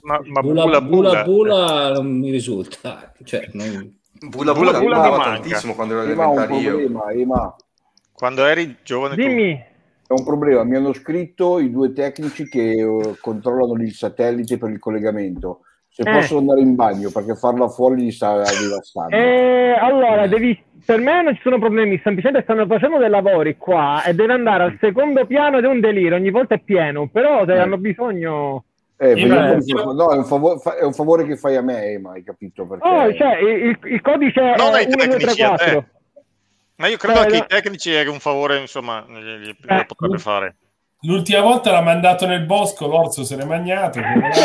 Ma Bula non mi risulta. Cioè, Bula mi manca tantissimo quando ero elementare io. Quando eri giovane Dimmi. È un problema, mi hanno scritto i 2 tecnici che controllano il satellite per il collegamento. Se posso andare in bagno, perché farla fuori gli sta devastando. Allora, per me non ci sono problemi, semplicemente stanno facendo dei lavori qua e deve andare al secondo piano ed è un delirio, ogni volta è pieno, però se hanno bisogno... No, è un favore che fai a me, ma hai capito? Perché... cioè, il codice non è ai 1, 2, 3, 4. Ma io credo che i tecnici è un favore, insomma, lo potrebbe fare. L'ultima volta l'ha mandato nel bosco, l'orso se l'è magnato.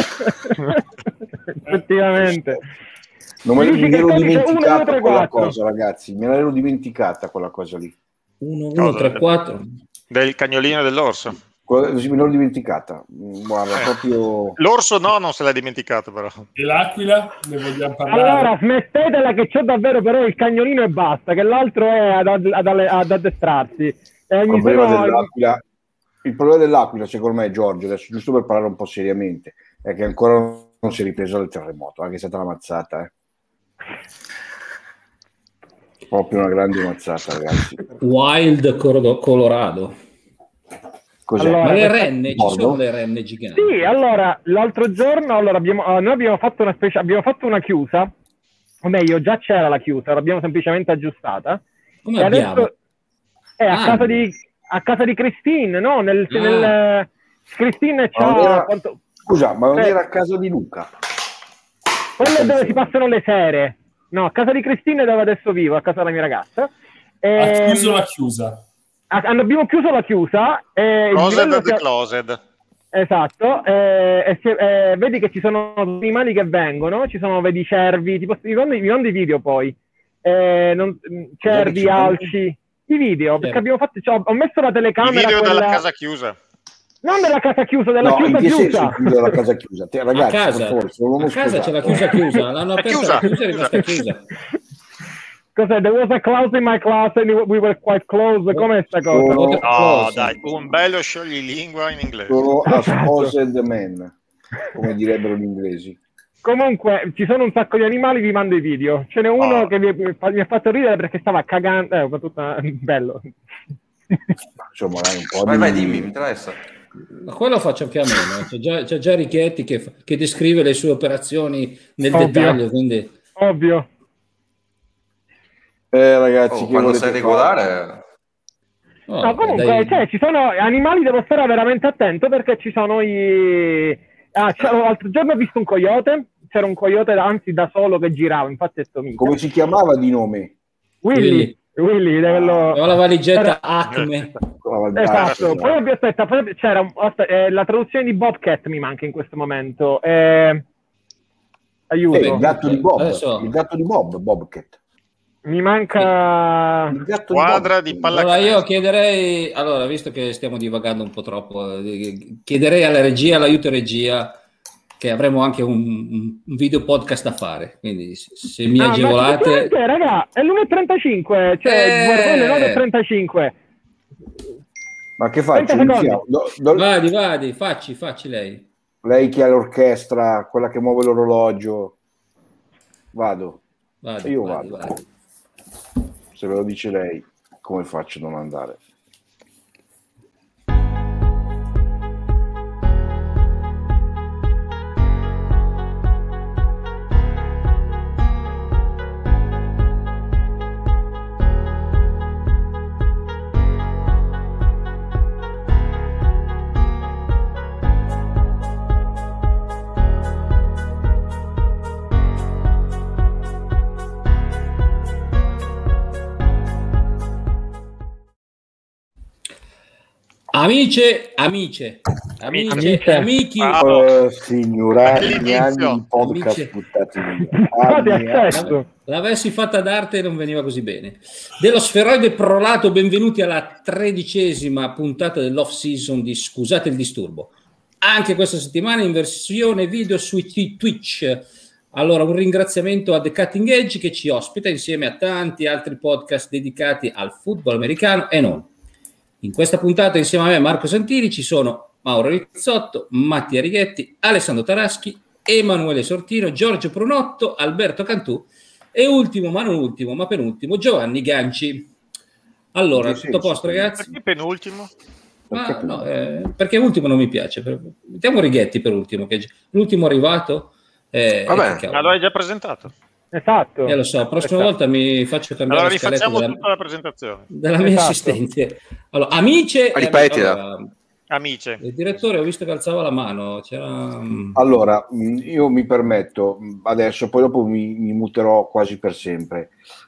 Effettivamente. Non me l'ero dimenticata quella cosa, ragazzi. Me l'ero dimenticata quella cosa lì. 1, 3, 4. Del cagnolino e dell'orso. Me l'ho dimenticata. Guarda, proprio... L'orso no, non se l'ha dimenticato però. E l'aquila? Ne vogliamo parlare? Allora, smettetela che c'è davvero però il cagnolino e basta, che l'altro è ad addestrarsi. Il problema dell'aquila, secondo me, Giorgio, adesso giusto per parlare un po' seriamente, è che ancora non si è ripreso dal terremoto, anche se è stata una mazzata. Proprio una grande mazzata, ragazzi. Wild Colorado. Cos'è? Allora, ma le renne, ci sono le renne giganti? Sì, allora, l'altro giorno noi abbiamo fatto una chiusa, o meglio, già c'era la chiusa, l'abbiamo semplicemente aggiustata. Come abbiamo? Adesso a casa di Christine, no? Christine c'ha... Scusa, ma non era a casa di Luca? Quello è dove si passano le sere. No, a casa di Christine è dove adesso vivo, a casa della mia ragazza. Ha chiuso la chiusa. Abbiamo chiuso la chiusa. Closed. Esatto. Vedi che ci sono animali che vengono, vedi cervi, mi mando i video poi. Cervi, alci, i video, perché abbiamo fatto, ho messo la telecamera. I video della casa chiusa. Non della casa chiusa, della chiusa. Della casa chiusa. Ragazzi, a casa c'è la chiusa. L'hanno aperta, la chiusa è rimasta chiusa. Cos'è? There was a clause in my class and we were quite close. Com'è sta cosa? Dai, un bello scioglilingua in inglese. Sono a sposed men, come direbbero gli inglesi. Comunque, ci sono un sacco di animali, vi mando i video. Ce n'è uno che mi ha fatto ridere perché stava cagando. Bello. Insomma, dai, un po' vai, dimmi, mi interessa. Ma quello faccio anche a me, no? C'è già Richetti che descrive le sue operazioni nel dettaglio, quindi... Ovvio. Ragazzi, quando sei regolare... No, comunque, ci sono animali, devo stare veramente attento perché ci sono l'altro giorno ho visto un coyote, c'era un coyote anzi da solo che girava, infatti è Tomino. Come si chiamava di nome? Willy, la valigetta Acme. Esatto. Poi c'era la traduzione di Bobcat mi manca in questo momento. Aiuto. Il gatto di Bob. Il gatto di Bob, Bobcat. Mi manca il gatto squadra di pallacanestro. Allora io chiederei, visto che stiamo divagando un po' troppo, chiederei alla regia, all'aiuto regia, che avremo anche un video podcast da fare, quindi se mi agevolate... Raga, è l'1.35, cioè le 9.35. Ma che faccio? Vadi, facci lei. Lei che ha l'orchestra, quella che muove l'orologio. Vado. Io vado. Se ve lo dice lei, come faccio a non andare? Amici, signorati, anni di podcast buttati via. L'avessi fatta d'arte non veniva così bene. Dello sferoide prolato, benvenuti alla 13ª puntata dell'off season di Scusate il disturbo. Anche questa settimana in versione video su Twitch. Allora, un ringraziamento a The Cutting Edge che ci ospita insieme a tanti altri podcast dedicati al football americano e non. In questa puntata insieme a me Marco Santini ci sono Mauro Rizzotto, Mattia Righetti, Alessandro Taraschi Emanuele Sortino, Giorgio Prunotto, Alberto Cantù e ultimo, ma non ultimo, ma penultimo, Giovanni Ganci. Allora, tutto a posto, ragazzi? Perché penultimo? Perché ultimo non mi piace. Mettiamo Righetti per ultimo, che è l'ultimo arrivato. Vabbè, ma lo hai già presentato. Esatto. Lo so, la prossima volta mi faccio cambiare allora rifacciamo tutta la presentazione della mia assistente. Allora, Amice. Ripetila. Amice. Il direttore, ho visto che alzava la mano. Allora, io mi permetto adesso, poi dopo mi muterò quasi per sempre.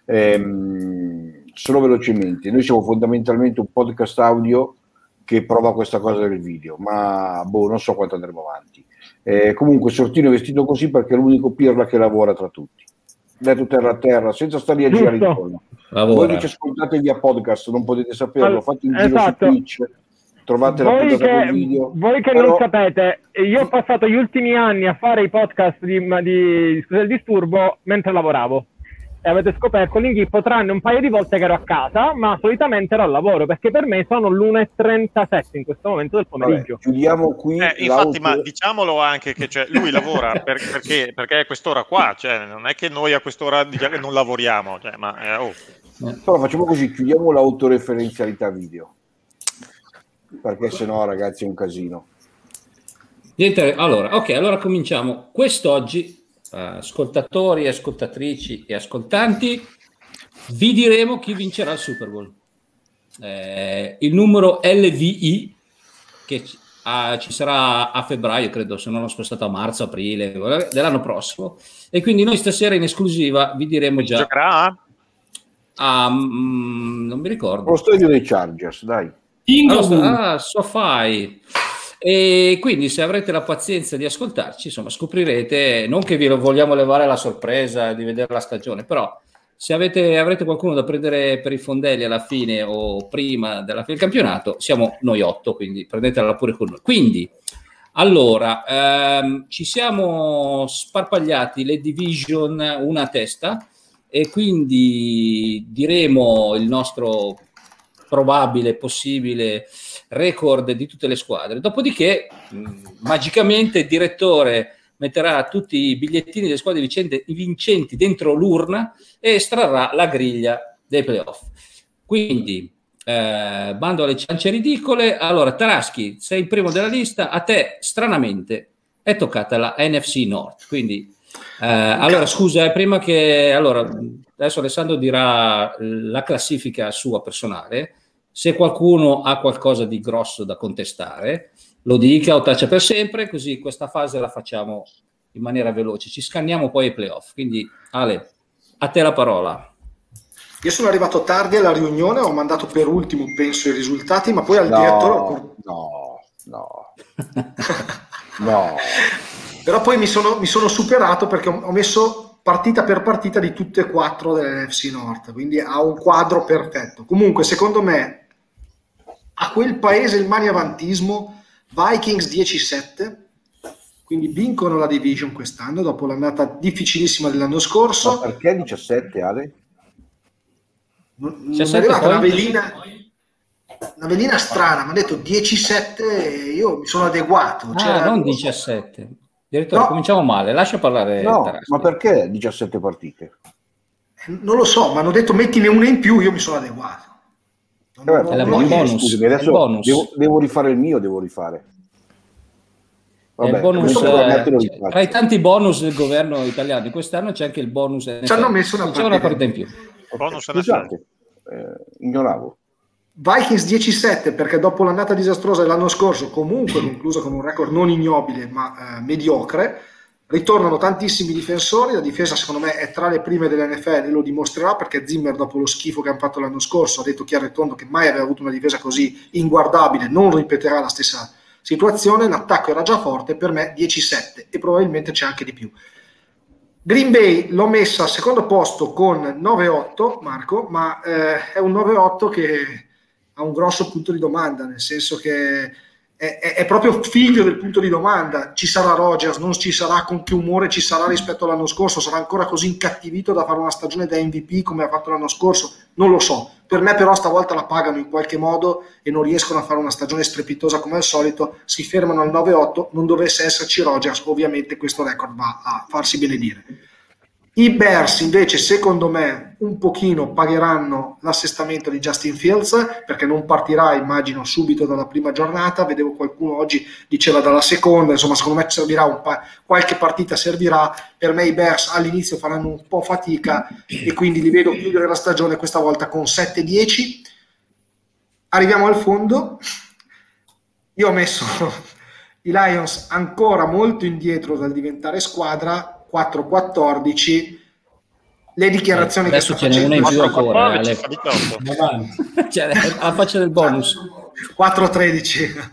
Solo velocemente, noi siamo fondamentalmente un podcast audio che prova questa cosa del video, ma non so quanto andremo avanti. Comunque Sortino è vestito così perché è l'unico pirla che lavora tra tutti. Detto terra a terra, senza stare a girare intorno. Voi che ci ascoltate via podcast non potete saperlo, fate un giro su Twitch, trovate la puntata del video. Voi che non sapete, io ho passato gli ultimi anni a fare i podcast di Scusa il disturbo mentre lavoravo. E avete scoperto l'inghippo tranne un paio di volte che ero a casa, ma solitamente ero al lavoro, perché per me sono l'1:37 in questo momento del pomeriggio. Vabbè, chiudiamo qui. Infatti, ma diciamolo anche che lui lavora perché è quest'ora qua, cioè non è che noi a quest'ora non lavoriamo. Però facciamo così, chiudiamo l'autoreferenzialità video, perché sennò ragazzi è un casino. Niente, allora cominciamo. Quest'oggi, ascoltatori, ascoltatrici e ascoltanti, vi diremo chi vincerà il Super Bowl. Il numero LVI che ci sarà a febbraio, credo, se non l'ho spostato a marzo, aprile dell'anno prossimo, e quindi noi stasera in esclusiva vi diremo già. Giocherà? Non mi ricordo. Lo stadio dei Chargers, dai. SoFi. E quindi se avrete la pazienza di ascoltarci, insomma, scoprirete, non che vi vogliamo levare la sorpresa di vedere la stagione, però se avrete qualcuno da prendere per i fondelli alla fine o prima della fine del campionato, siamo noi 8, quindi prendetela pure con noi. Quindi, allora, ci siamo sparpagliati le division una a testa e quindi diremo il nostro probabile, possibile record di tutte le squadre. Dopodiché, magicamente il direttore metterà tutti i bigliettini delle squadre vincenti dentro l'urna e estrarrà la griglia dei playoff. Quindi, bando alle ciance ridicole. Allora, Taraschi, sei il primo della lista, a te stranamente è toccata la NFC North. Quindi, allora scusa, prima che... Allora, adesso Alessandro dirà la classifica sua personale. Se qualcuno ha qualcosa di grosso da contestare, lo dica o taccia per sempre, così questa fase la facciamo in maniera veloce. Ci scanniamo poi ai playoff. Quindi, Ale, a te la parola. Io sono arrivato tardi alla riunione, ho mandato per ultimo, penso, i risultati, ma poi al direttore... No. Però poi mi sono superato perché ho messo partita per partita di tutte e 4 dell'NFC North, quindi ha un quadro perfetto. Comunque, secondo me, a quel paese il maniavantismo, Vikings 10-7, quindi vincono la division quest'anno dopo l'annata difficilissima dell'anno scorso. Ma perché 17, Ale? Non è arrivata una velina strana, mi ha detto 10-7, io mi sono adeguato. Non 17. Direttore, cominciamo male, lascia parlare. Ma perché 17 partite? Non lo so, mi hanno detto mettine una in più, io mi sono adeguato. Bonus. Scusami, adesso devo rifare il mio, Vabbè, il bonus, tra i tanti bonus del governo italiano quest'anno c'è anche il bonus. Ci hanno messo una partita in più. Scusate, ignoravo. Vikings 10-7 perché dopo l'annata disastrosa dell'anno scorso, comunque conclusa con un record non ignobile ma mediocre, ritornano tantissimi difensori. La difesa secondo me è tra le prime dell'NFL e lo dimostrerà, perché Zimmer, dopo lo schifo che hanno fatto l'anno scorso, ha detto chiaro e tondo che mai aveva avuto una difesa così inguardabile, non ripeterà la stessa situazione. L'attacco era già forte, per me 10-7 e probabilmente c'è anche di più. Green Bay l'ho messa al secondo posto con 9-8, Marco, ma è un 9-8 che ha un grosso punto di domanda, nel senso che è è proprio figlio del punto di domanda. Ci sarà Rodgers, non ci sarà, con che umore ci sarà rispetto all'anno scorso, sarà ancora così incattivito da fare una stagione da MVP come ha fatto l'anno scorso, non lo so. Per me però stavolta la pagano in qualche modo e non riescono a fare una stagione strepitosa come al solito, si fermano al 9-8, non dovesse esserci Rodgers ovviamente questo record va a farsi benedire. I Bears invece secondo me un pochino pagheranno l'assestamento di Justin Fields, perché non partirà immagino subito dalla prima giornata, vedevo qualcuno oggi diceva dalla seconda, insomma secondo me servirà qualche partita servirà. Per me i Bears all'inizio faranno un po' fatica e quindi li vedo chiudere la stagione questa volta con 7-10. Arriviamo al fondo, io ho messo i Lions ancora molto indietro dal diventare squadra, 4-14. Le dichiarazioni adesso che sta ce n'è una in più ancora, alla faccia del bonus. 4-13.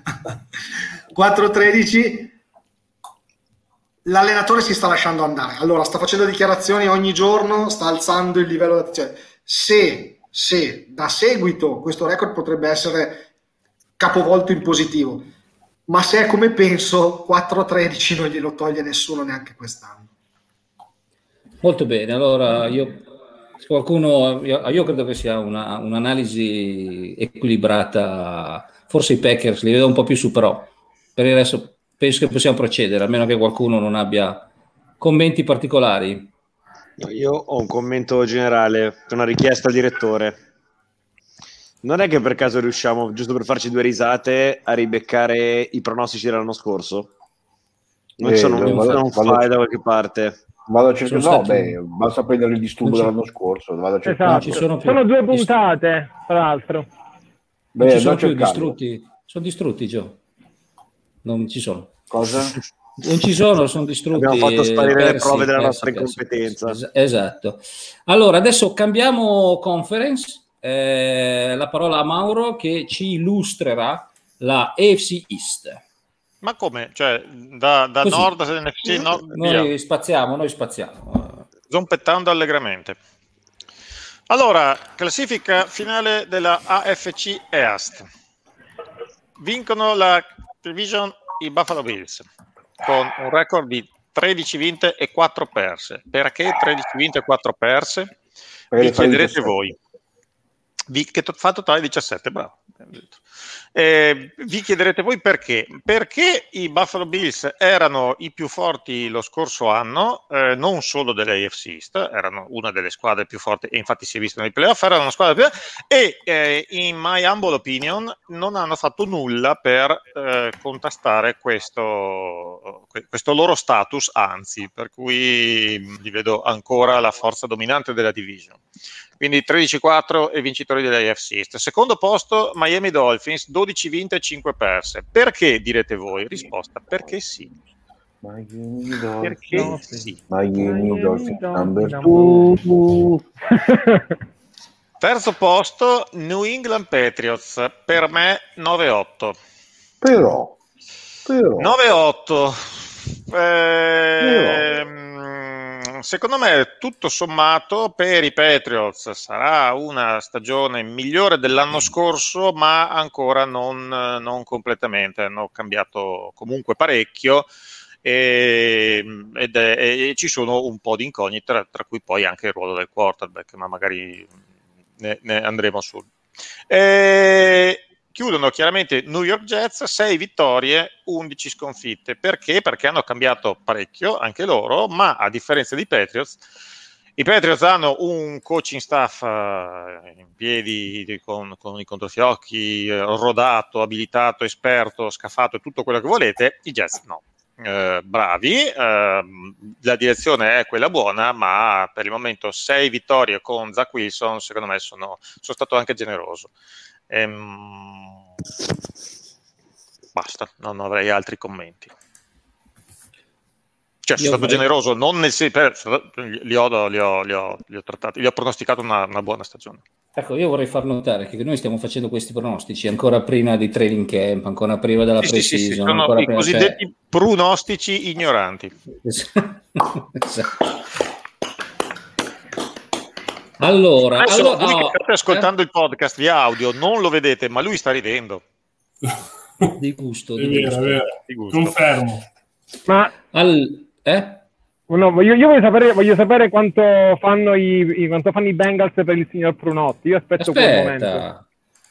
4-13. L'allenatore si sta lasciando andare, allora sta facendo dichiarazioni ogni giorno, sta alzando il livello, cioè, se da seguito questo record potrebbe essere capovolto in positivo, ma se è come penso 4-13 non glielo toglie nessuno neanche quest'anno. Molto bene, allora io credo che sia un'analisi equilibrata, forse i Packers li vedo un po' più su, però per il resto penso che possiamo procedere, a meno che qualcuno non abbia commenti particolari. Io ho un commento generale, una richiesta al direttore. Non è che per caso riusciamo, giusto per farci due risate, a ribeccare i pronostici dell'anno scorso? Non sono un file da qualche parte. Vado a cercare, basta prendere il disturbo dell'anno scorso. Vado a cercare. Esatto. Sono 2 puntate, tra l'altro. Non ci sono più distrutti. Sono distrutti, Gio. Non ci sono. Cosa? Non ci sono distrutti. Abbiamo fatto sparire le prove della nostra incompetenza. Esatto. Allora, adesso cambiamo conference. La parola a Mauro che ci illustrerà la AFC East. Ma come? Cioè, da nord a NFC? Noi spaziamo. Zompettando allegramente. Allora, classifica finale della AFC East. Vincono la division i Buffalo Bills con un record di 13 vinte e 4 perse. Perché 13 vinte e 4 perse? Vi chiederete voi. Che fa totale 17, bravo. Vi chiederete voi perché i Buffalo Bills erano i più forti lo scorso anno, non solo dell'AFC East, erano una delle squadre più forti e infatti si è visto nei playoff, erano una squadra più e in my humble opinion non hanno fatto nulla per contrastare questo loro status, anzi, per cui li vedo ancora la forza dominante della division. Quindi 13-4 e vincitori dell'AFC East. Secondo posto Miami Dolphins, 12 vinte e 5 perse. Perché, direte voi? Risposta, perché sì. Perché sì. Miami Dolphins number 2. Terzo posto New England Patriots, per me 9-8. Però 9-8. Secondo me tutto sommato per i Patriots sarà una stagione migliore dell'anno scorso, ma ancora non completamente, hanno cambiato comunque parecchio e ci sono un po' di incognite, tra cui poi anche il ruolo del quarterback, ma magari ne andremo su. Chiudono chiaramente New York Jets, 6 vittorie, 11 sconfitte. Perché? Perché hanno cambiato parecchio anche loro, ma a differenza dei Patriots, i Patriots hanno un coaching staff in piedi con i controfiocchi, rodato, abilitato, esperto, scafato e tutto quello che volete. I Jets no. Bravi, la direzione è quella buona, ma per il momento 6 vittorie con Zach Wilson, secondo me sono stato anche generoso. Basta, non avrei altri commenti. Cioè, sono stato generoso, non nel li ho trattati, li ho pronosticato una buona stagione. Ecco, io vorrei far notare che noi stiamo facendo questi pronostici ancora prima di training camp, ancora prima della pre-season. Sono ancora i cosiddetti pronostici ignoranti. Esatto. Allora, state ascoltando il podcast via audio, non lo vedete, ma lui sta ridendo. di gusto. È vero. Di gusto. Confermo. Ma no, io voglio sapere quanto fanno i Bengals per il signor Prunotti. Io aspetto quel momento.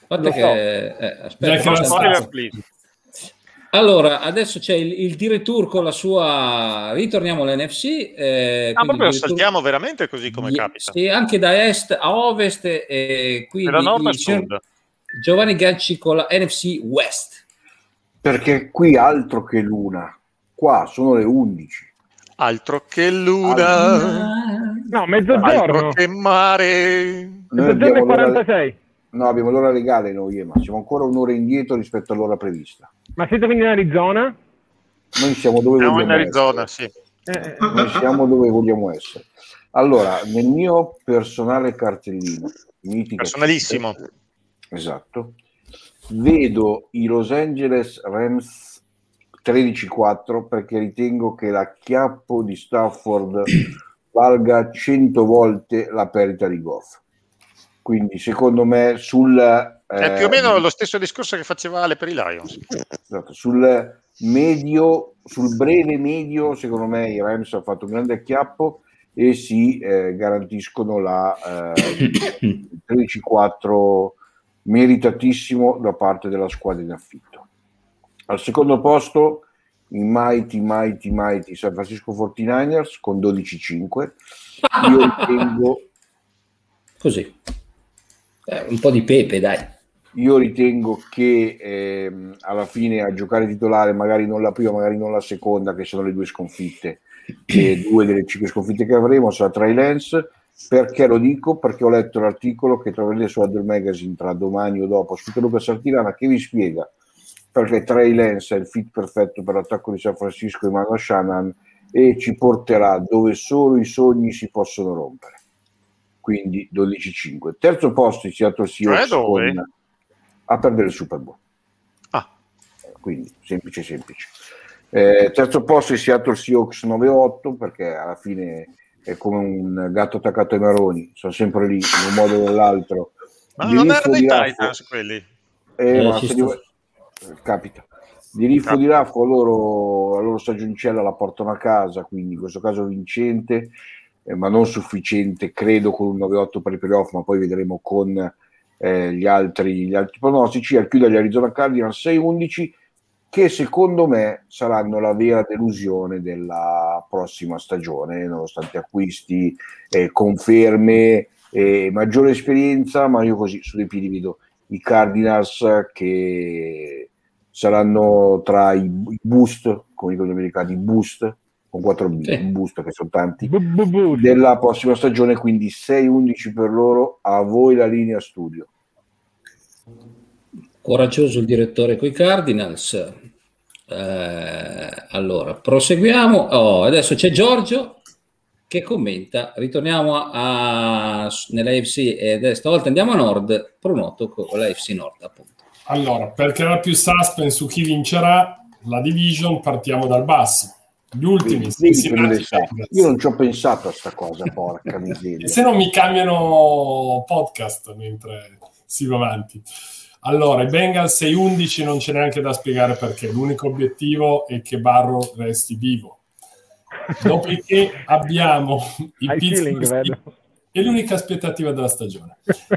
Allora, adesso c'è il dire tour con la sua. Ritorniamo all'NFC. Proprio saltiamo veramente così come capita. Sì, anche da est a ovest, quindi da nord a sud. Giovanni Ganci con la NFC West. Perché qui altro che luna, qua sono le 11. Altro che luna, no, mezzogiorno. Altro che mare. Mezzogiorno e 46. No, abbiamo l'ora legale noi, ma siamo ancora un'ora indietro rispetto all'ora prevista. Ma siete quindi in Arizona? Noi siamo dove siamo vogliamo in Arizona, essere. Sì. Noi siamo dove vogliamo essere. Allora, nel mio personale cartellino, personalissimo, esatto, vedo i Los Angeles Rams 13-4 perché ritengo che l'acchiappo di Stafford valga 100 volte la perdita di Goff. Quindi secondo me è più o meno lo stesso discorso che faceva Ale per i Lions. Esatto, sul breve medio secondo me i Rams hanno fatto un grande acchiappo e si garantiscono la 13-4 meritatissimo da parte della squadra in affitto. Al secondo posto i mighty San Francisco 49ers con 12-5. Io ritengo così un po' di pepe, dai. Io ritengo che alla fine a giocare titolare, magari non la prima, magari non la seconda, che sono le due sconfitte, e 2 delle 5 sconfitte che avremo sarà Trey Lance. Perché lo dico? Perché ho letto l'articolo che troverete su Adler Magazine tra domani o dopo su Luca Sartirana, che vi spiega perché Trey Lance è il fit perfetto per l'attacco di San Francisco in mano a Shanahan e ci porterà dove solo i sogni si possono rompere. Quindi 12-5. Terzo posto i Seattle Seahawks a perdere il Super Bowl. Quindi semplice. Terzo posto i Seattle Seahawks 9-8 perché alla fine è come un gatto attaccato ai maroni, sono sempre lì in un modo o nell'altro. Ma non erano i Titans quelli? Capita. Di Riffo di Raffo la loro stagioncella la portano a casa, quindi in questo caso vincente, ma non sufficiente, credo, con un 9-8 per i playoff, ma poi vedremo con gli altri pronostici. Al chiudere gli Arizona Cardinals 6-11, che secondo me saranno la vera delusione della prossima stagione, nonostante acquisti, conferme, maggiore esperienza, ma io così su dei piedi vedo i Cardinals che saranno tra i boost, come dicono gli americani, boost con 4B, sì. Boost che sono tanti, della prossima stagione, quindi 6-11 per loro. A voi la linea studio. Coraggioso il direttore coi Cardinals. Allora proseguiamo. Adesso c'è Giorgio che commenta. Ritorniamo nella AFC e stavolta andiamo a nord. Pronoto con la AFC Nord, appunto. Allora, per creare più suspense su chi vincerà la division, partiamo dal basso. Gli ultimi. Io non ci ho pensato a sta cosa, porca miseria. E se non mi cambiano podcast mentre si va avanti. Allora, i Bengals 6-11 non c'è neanche da spiegare perché. L'unico obiettivo è che Barrow resti vivo. Dopodiché abbiamo i Pittsburgh è l'unica aspettativa della stagione.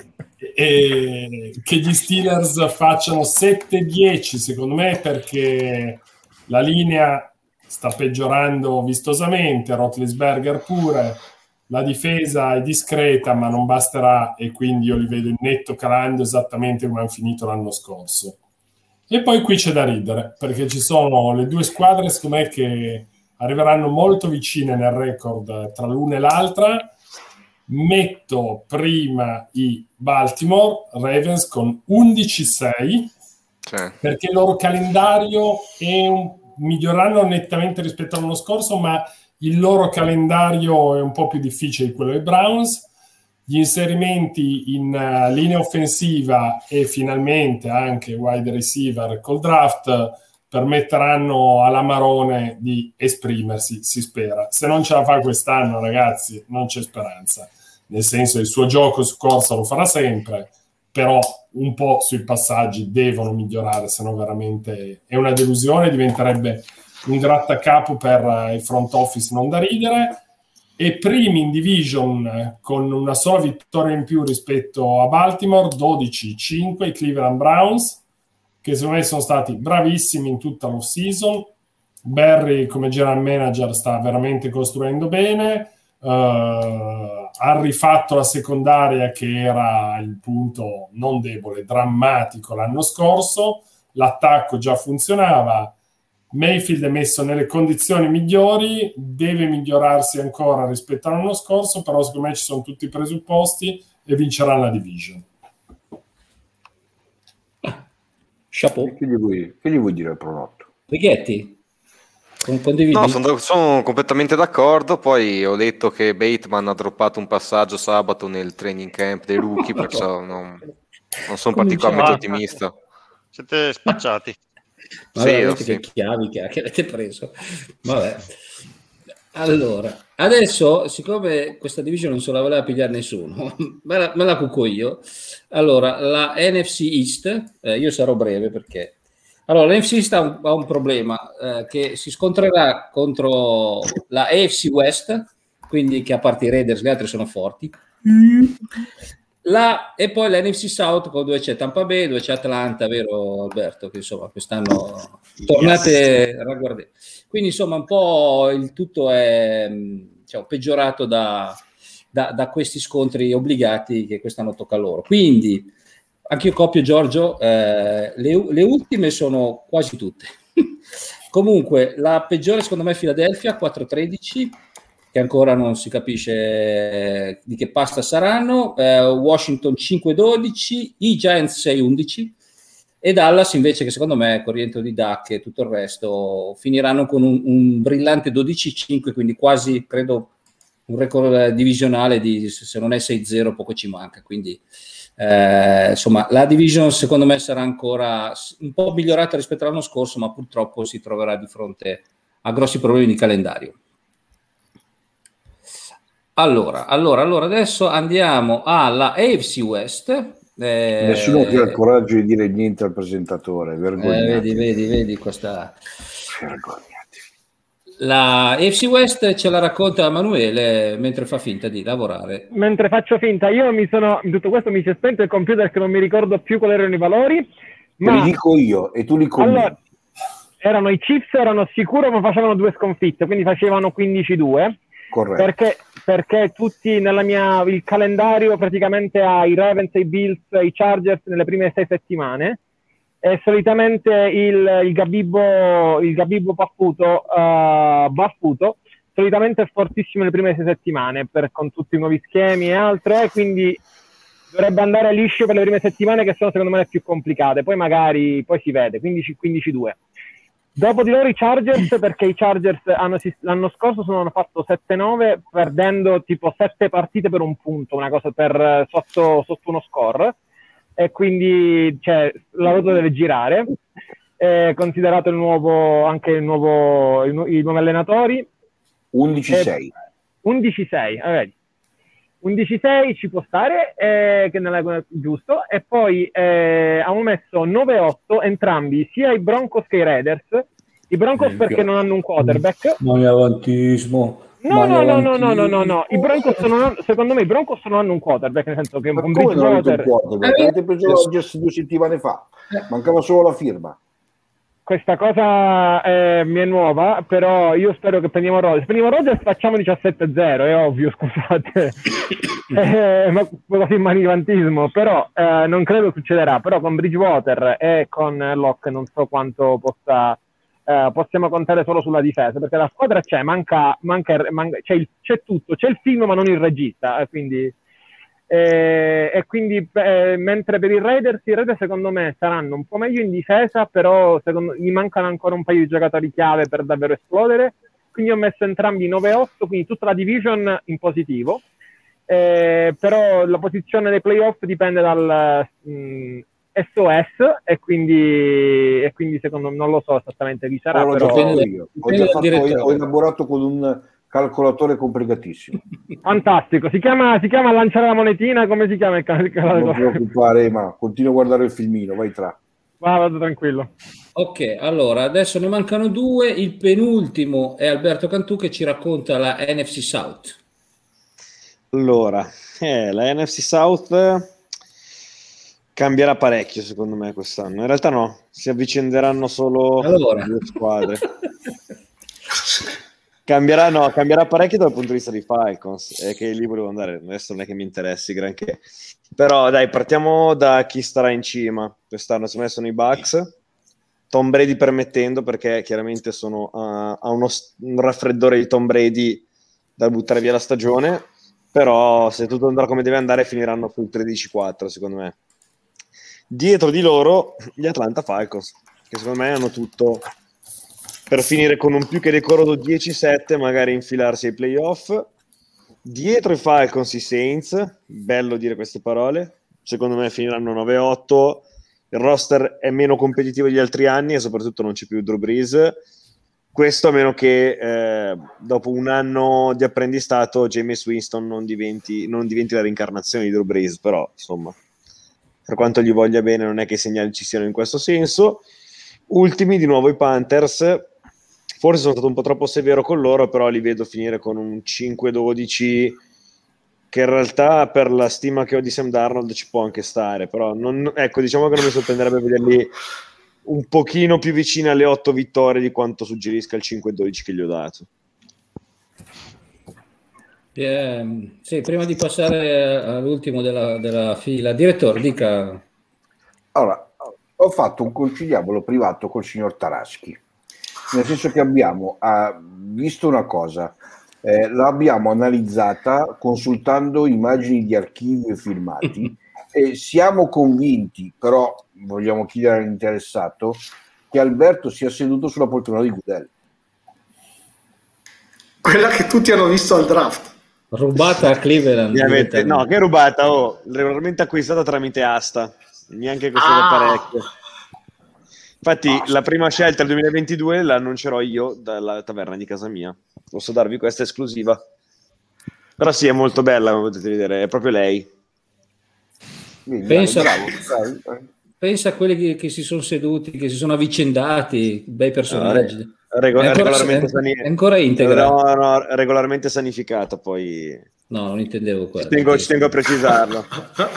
E che gli Steelers facciano 7-10, secondo me, perché la linea sta peggiorando vistosamente, Roethlisberger pure, la difesa è discreta ma non basterà e quindi io li vedo in netto calando esattamente come hanno finito l'anno scorso. E poi qui c'è da ridere perché ci sono le due squadre secondo me che arriveranno molto vicine nel record tra l'una e l'altra. Metto prima i Baltimore Ravens con 11-6 perché il loro calendario miglioreranno nettamente rispetto all'anno scorso, ma il loro calendario è un po' più difficile di quello dei Browns. Gli inserimenti in linea offensiva e finalmente anche wide receiver col draft permetteranno alla Marone di esprimersi, si spera. Se non ce la fa quest'anno, ragazzi, non c'è speranza. Nel senso, il suo gioco su corsa lo farà sempre, però un po' sui passaggi devono migliorare, se no veramente è una delusione, diventerebbe un grattacapo per il front office non da ridere. E primi in division con una sola vittoria in più rispetto a Baltimore, 12-5 i Cleveland Browns, che secondo me sono stati bravissimi in tutta l'off-season. Barry come general manager sta veramente costruendo bene, ha rifatto la secondaria che era il punto non debole, drammatico l'anno scorso, l'attacco già funzionava, Mayfield è messo nelle condizioni migliori, deve migliorarsi ancora rispetto all'anno scorso, però secondo me ci sono tutti i presupposti e vincerà la division. Chapeau. Che gli vuoi dire al prodotto? Righetti? Condividi? No, sono completamente d'accordo. Poi ho letto che Bateman ha droppato un passaggio sabato nel training camp dei rookie, perciò non sono particolarmente ottimista. Siete spacciati. Sì. Che chiavi che avete preso. Vabbè. Allora, adesso, siccome questa division non se la voleva pigliare nessuno, me la cucco io. Allora, la NFC East, io sarò breve perché... Allora, la NFC East ha un problema, che si scontrerà contro la AFC West, quindi che a parte i Raiders gli altri sono forti, e poi la NFC South, dove c'è Tampa Bay, dove c'è Atlanta, vero Alberto? Che insomma quest'anno tornate ragguardate. Quindi insomma un po' il tutto è peggiorato da questi scontri obbligati che quest'anno tocca a loro. Quindi anche io copio Giorgio, le ultime sono quasi tutte. Comunque la peggiore secondo me è Philadelphia 4-13, che ancora non si capisce di che pasta saranno, Washington 5-12, i Giants 6-11 e Dallas invece, che secondo me con rientro di Dak e tutto il resto finiranno con un brillante 12-5, quindi quasi credo un record divisionale di, se non è 6-0 poco ci manca, quindi insomma la division secondo me sarà ancora un po' migliorata rispetto all'anno scorso, ma purtroppo si troverà di fronte a grossi problemi di calendario. Allora, adesso andiamo alla AFC West. Nessuno che ha il coraggio di dire niente al presentatore, vergognati. Vedi questa... Vergognati. La AFC West ce la racconta Emanuele mentre fa finta di lavorare. Mentre faccio finta, in tutto questo mi si è spento il computer che non mi ricordo più quali erano i valori. Ma li dico io e tu li commenti. Allora, erano i Chiefs, erano sicuro, ma facevano 2 sconfitte, quindi facevano 15-2. Corretto. Perché tutti il calendario praticamente ha i Ravens, i Bills, i Chargers nelle prime 6 settimane e solitamente il Gabibbo Baffuto solitamente è fortissimo nelle prime 6 settimane con tutti i nuovi schemi e altro, e quindi dovrebbe andare liscio per le prime settimane, che sono secondo me le più complicate, poi si vede, 15-2. Dopo di loro i Chargers, perché i Chargers l'anno scorso hanno fatto 7-9 perdendo tipo 7 partite per un punto, una cosa per sotto uno score, e quindi la rotta deve girare, considerato i nuovi allenatori. 11-6 vedi. 11-6 ci può stare, che non è giusto, e poi hanno messo 9-8 entrambi, sia i Broncos che i Raiders. I Broncos perché non hanno un quarterback. Non è avantismo. No. I Broncos secondo me i Broncos non hanno un quarterback, nel senso che un Bridgewater. Avete preso Rodgers 2 settimane fa, mancava solo la firma. Questa cosa mi è nuova, però io spero che prendiamo Rodgers. Se prendiamo Rodgers facciamo 17-0, è ovvio, scusate. Ma così manivantismo, però non credo succederà. Però con Bridgewater e con Locke non so quanto possiamo contare solo sulla difesa, perché la squadra c'è, c'è tutto, c'è il film ma non il regista, quindi... quindi mentre per i Raiders secondo me saranno un po' meglio in difesa, però gli mancano ancora un paio di giocatori chiave per davvero esplodere, quindi ho messo entrambi 9-8, quindi tutta la division in positivo, però la posizione dei playoff dipende dal SOS e quindi secondo me non lo so esattamente chi sarà, però Ho elaborato con un calcolatore complicatissimo. Fantastico, si chiama lanciare la monetina, come si chiama il Non ti preoccupare, ma continua a guardare il filmino, vai tra. Vado tranquillo. Ok, allora adesso ne mancano due. Il penultimo è Alberto Cantù che ci racconta la NFC South. Allora, la NFC South cambierà parecchio secondo me quest'anno. In realtà no, si avvicenderanno solo due squadre. Cambierà parecchio dal punto di vista dei Falcons, che lì volevo andare, adesso non è che mi interessi granché. Però dai, partiamo da chi starà in cima. Quest'anno secondo me sono i Bucks, Tom Brady permettendo, perché chiaramente sono a un raffreddore di Tom Brady da buttare via la stagione, però se tutto andrà come deve andare finiranno sul 13-4 secondo me. Dietro di loro gli Atlanta Falcons, che secondo me hanno tutto per finire con un più che decoroso 10-7, magari infilarsi ai playoff. Dietro i Falcons i Saints, bello dire queste parole, secondo me finiranno 9-8, il roster è meno competitivo degli altri anni e soprattutto non c'è più Drew Brees, questo a meno che dopo un anno di apprendistato Jameis Winston non diventi la reincarnazione di Drew Brees, però insomma, per quanto gli voglia bene non è che i segnali ci siano in questo senso. Ultimi di nuovo i Panthers, forse sono stato un po' troppo severo con loro, però li vedo finire con un 5-12 che in realtà per la stima che ho di Sam Darnold ci può anche stare, però diciamo che non mi sorprenderebbe vederli un pochino più vicini alle 8 vittorie di quanto suggerisca il 5-12 che gli ho dato. Sì, prima di passare all'ultimo della fila, direttore, dica. Allora, ho fatto un conciliabolo privato col signor Taraschi, nel senso che abbiamo visto una cosa, l'abbiamo analizzata consultando immagini di archivio e filmati e siamo convinti, però vogliamo chiedere all'interessato, che Alberto sia seduto sulla poltrona di Goodell. Quella che tutti hanno visto al draft. Rubata a Cleveland. No, che rubata, regolarmente acquistata tramite asta, neanche costato parecchio. Infatti la prima scelta del 2022 la annuncerò io dalla taverna di casa mia, posso darvi questa esclusiva, però sì, è molto bella, come potete vedere, è proprio lei. Pensa a quelli che si sono seduti, che si sono avvicendati, bei personaggi. È ancora integra. No, regolarmente sanificata, poi no, non intendevo quello. Ci tengo a precisarlo.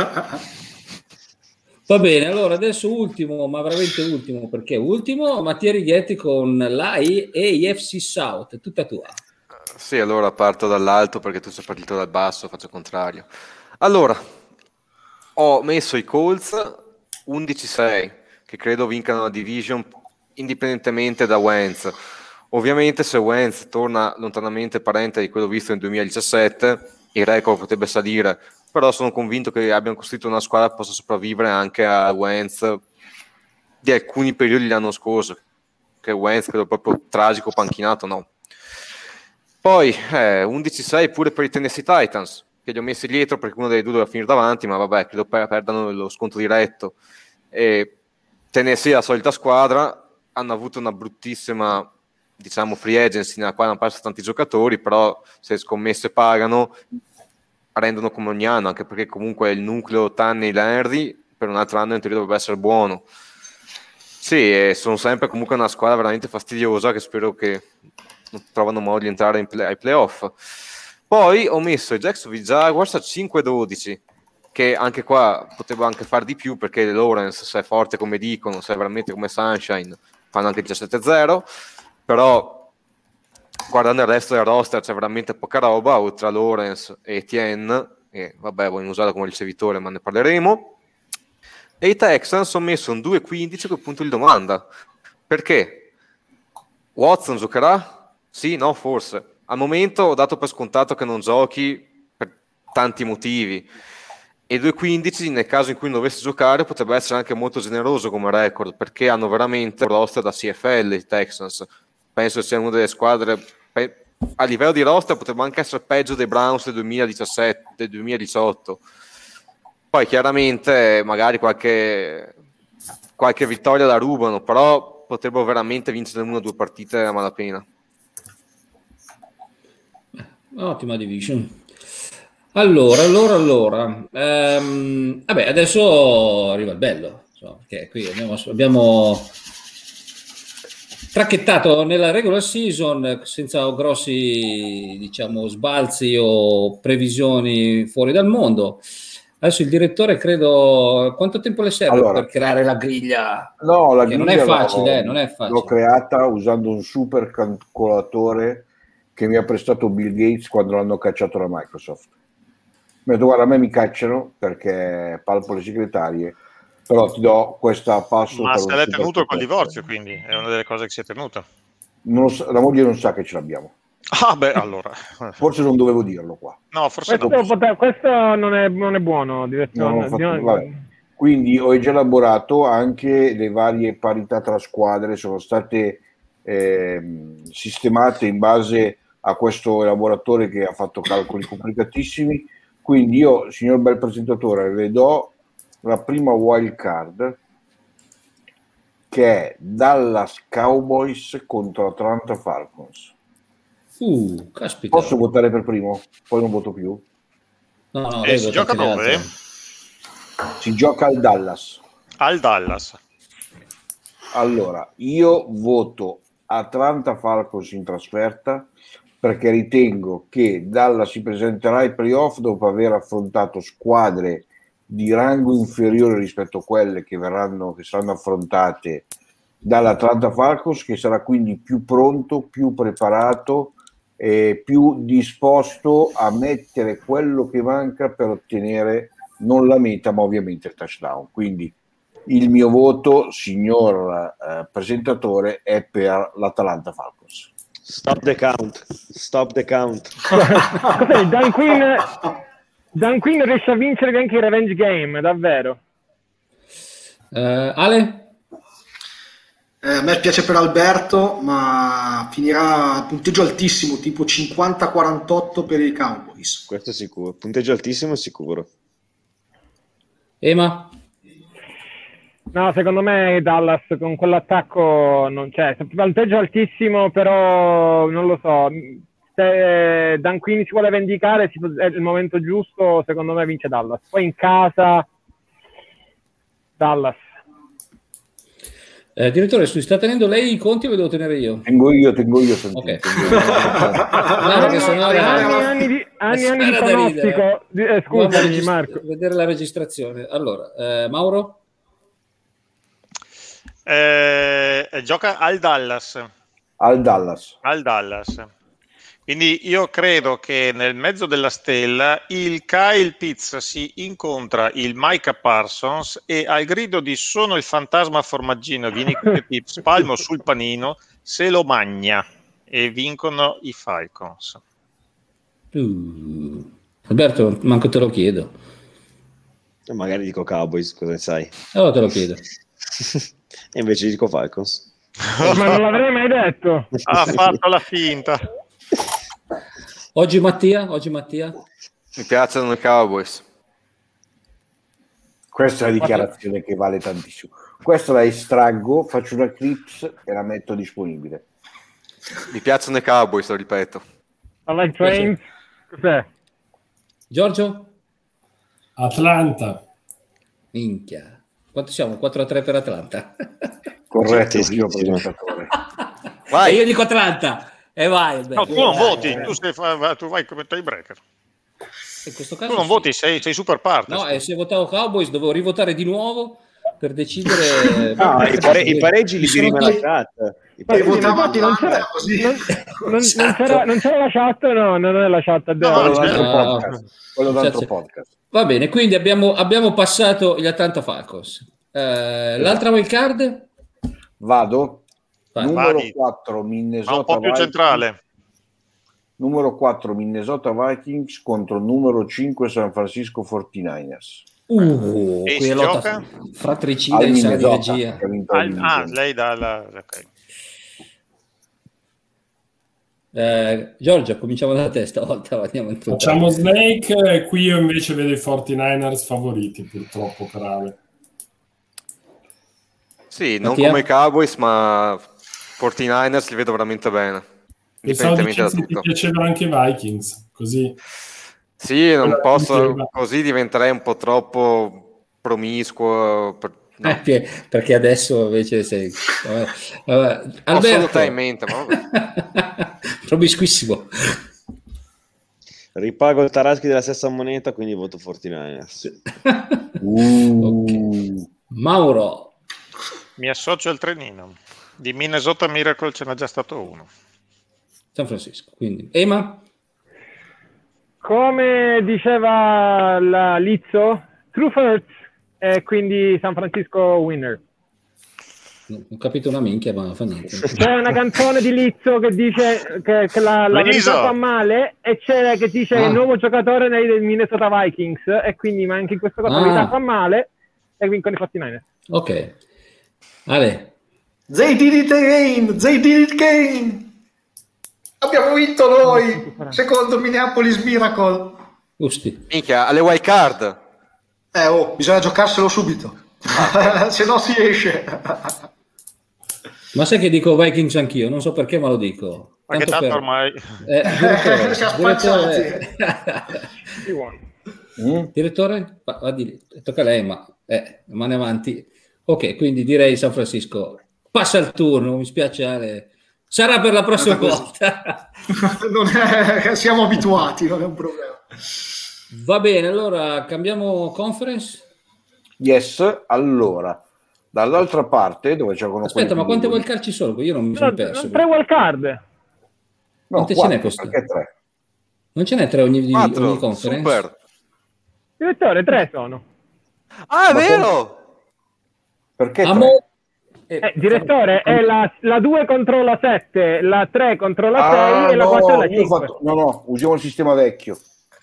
Va bene, allora adesso ultimo, ma veramente ultimo, perché ultimo Mattia Righetti con l'AFC South, è tutta tua. Sì, allora parto dall'alto perché tu sei partito dal basso, faccio il contrario. Allora, ho messo i Colts 11-6, che credo vincano la division indipendentemente da Wentz. Ovviamente se Wentz torna lontanamente parente di quello visto nel 2017, il record potrebbe salire, però sono convinto che abbiano costruito una squadra che possa sopravvivere anche a Wentz di alcuni periodi dell'anno scorso, che Wentz credo proprio tragico panchinato, no. Poi 11-6 pure per i Tennessee Titans, che li ho messi dietro perché uno dei due doveva finire davanti, ma vabbè, credo perdano lo scontro diretto. E Tennessee, la solita squadra, hanno avuto una bruttissima, diciamo, free agency nella quale hanno perso tanti giocatori, però se scommesse pagano, rendono come ogni anno, anche perché comunque il nucleo Tannehill-Henry per un altro anno in teoria dovrebbe essere buono. Sì, e sono sempre comunque una squadra veramente fastidiosa che spero che non trovano modo di entrare ai playoff. Poi ho messo i Jacksonville Jaguars a 5-12, che anche qua potevo anche fare di più, perché Lawrence, se è forte come dicono, se è veramente come Sunshine, fanno anche 17-0, però guardando il resto del roster c'è veramente poca roba, oltre a Lawrence e Etienne, e vabbè, vogliono usarlo come ricevitore, ma ne parleremo. E i Texans ho messo un 2-15 con punto di domanda, perché Watson giocherà? Sì, no, forse. Al momento ho dato per scontato che non giochi per tanti motivi, e 2-15 nel caso in cui non dovesse giocare potrebbe essere anche molto generoso come record, perché hanno veramente un roster da CFL i Texans. Penso sia una delle squadre a livello di roster potrebbe anche essere peggio dei Browns del 2017, del 2018. Poi chiaramente magari qualche vittoria la rubano, però potrebbero veramente vincere una o due partite a malapena. Ottima division. Allora. Vabbè, adesso arriva il bello, insomma, perché qui abbiamo tracchettato nella regular season senza grossi, diciamo, sbalzi o previsioni fuori dal mondo. Adesso il direttore, credo, quanto tempo le serve per creare la griglia? No, la griglia non è facile, non è facile. L'ho creata usando un super calcolatore che mi ha prestato Bill Gates quando l'hanno cacciato da Microsoft. Mi ha detto: guarda, a me mi cacciano perché palpo le segretarie, però ti do questa passo. Ma se l'è tenuto col divorzio, quindi è una delle cose che si è tenuto. La moglie non sa che ce l'abbiamo. Ah, beh, allora. Forse non dovevo dirlo qua. No, forse questo non è buono, direttore. Quindi ho già elaborato anche le varie parità tra squadre, sono state sistemate in base a questo elaboratore che ha fatto calcoli complicatissimi. Quindi io, signor bel presentatore, le do la prima wild card, che è Dallas Cowboys contro Atlanta Falcons. Caspita. Posso votare per primo? Poi non voto più. No, si gioca dove? Si gioca al Dallas. Al Dallas. Allora, io voto Atlanta Falcons in trasferta perché ritengo che Dallas si presenterà ai playoff dopo aver affrontato squadre di rango inferiore rispetto a quelle che saranno affrontate dall'Atlanta Falcons, che sarà quindi più pronto, più preparato e più disposto a mettere quello che manca per ottenere non la meta ma ovviamente il touchdown. Quindi il mio voto, signor presentatore, è per l'Atlanta Falcons. Stop the count. Dan Quinn riesce a vincere anche i revenge game, davvero. Ale? A me piace per Alberto, ma finirà a punteggio altissimo, tipo 50-48 per i Cowboys. Questo è sicuro, punteggio altissimo sicuro. Ema? No, secondo me Dallas con quell'attacco non c'è. Punteggio altissimo, però non lo so. Se Dan Quinn si vuole vendicare, è il momento giusto, secondo me vince Dallas. Poi in casa Dallas. Direttore, sta tenendo lei i conti o li devo tenere io? Tengo io. Ok. Anni di pronostico. Scusami, Marco. Vedere la registrazione. Allora, Mauro? Gioca al Dallas. Al Dallas. Quindi io credo che nel mezzo della stella il Kyle Pitts si incontra il Micah Parsons e al grido di "sono il fantasma formaggino, vieni qui che ti spalmo sul panino", se lo magna e vincono i Falcons. Alberto, manco te lo chiedo. Magari dico Cowboys, cosa ne sai? Allora te lo chiedo. E invece dico Falcons. Ma non l'avrei mai detto. Ha fatto la finta. Oggi Mattia? Mi piacciono i Cowboys. Questa è la dichiarazione che vale tantissimo. Questa la estraggo, faccio una clips e la metto disponibile. Mi piacciono i Cowboys, lo ripeto. I like trains. Cos'è? Giorgio? Atlanta. Minchia. Quanto siamo? 4-3 per Atlanta. Corretto, signor presentatore. Vai. E io dico Atlanta. E vai. No, tu non voti, tu vai come tiebreaker. In questo caso tu non voti, sei super parte. No, e se votavo Cowboys dovevo rivotare di nuovo per decidere. No, i pareggi li dirimo alla chat. Non c'era la chat, no, non è la chat. Quello d'altro podcast. Va bene, quindi abbiamo passato gli Atlanta Falcons. L'altra wild card? Vado. Numero Vadi. 4 Minnesota Ma un po' più Vikings. centrale. Numero 4 Minnesota Vikings contro numero 5 San Francisco 49ers. E qui si lotta gioca? fratricida in sala di regia. Lei dà la... Ok. Giorgio, cominciamo da te stavolta. Facciamo Snake e qui io invece vedo i 49ers favoriti, purtroppo per Ale. Sì, non come i Cowboys, ma 49ers li vedo veramente bene. Pensavo Indipendentemente da dicessi che tutto. ti piacevano anche i Vikings. Così. Sì, non Allora, posso, diceva- così diventerei un po' troppo promiscuo. No. Perché adesso invece sei... vabbè. Ho solo Alberto. te in mente, ma vabbè. Promiscuissimo. Ripago il Taraschi della stessa moneta, quindi voto 49ers. Ok. Mauro. Mi associo al trenino. Di Minnesota Miracle ce n'è già stato uno. San Francisco. Quindi Ema. Come diceva la Lizzo, True First, e quindi San Francisco winner. Non ho capito una minchia, ma fa niente. C'è una canzone di Lizzo che dice che la verità fa male, e c'è che dice il nuovo giocatore dei Minnesota Vikings, e quindi ma anche in questo caso la verità fa male e vincono i 49ers. Ok. Ale. They did it again! They did it again! Abbiamo vinto noi! Secondo Minneapolis Miracle. Giusti. Minchia, alle wild card. Bisogna giocarselo subito. Se no si esce. Ma sai che dico Vikings anch'io? Non so perché, ma lo dico. Ma che tanto ormai... Direttore? Va di lì. Tocca a lei, ma mani avanti. Ok, quindi direi San Francisco. Passa il turno, mi spiace Ale. Sarà per la prossima volta. Siamo abituati, non è un problema. Va bene, allora cambiamo conference? Yes, allora, dall'altra parte dove giocano... Aspetta, ma quante wild card ci sono? Io non mi sono perso. 3 wild card. No, quante 4, ce n'è questo? perché 3? Non ce n'è 3 ogni 4, conference? super. Direttore, 3 sono. Ah, è vero! Perché 3? Direttore, è la 2 contro la 7, la 3 contro la 6 e la 4 e la 5. No, usiamo il sistema vecchio.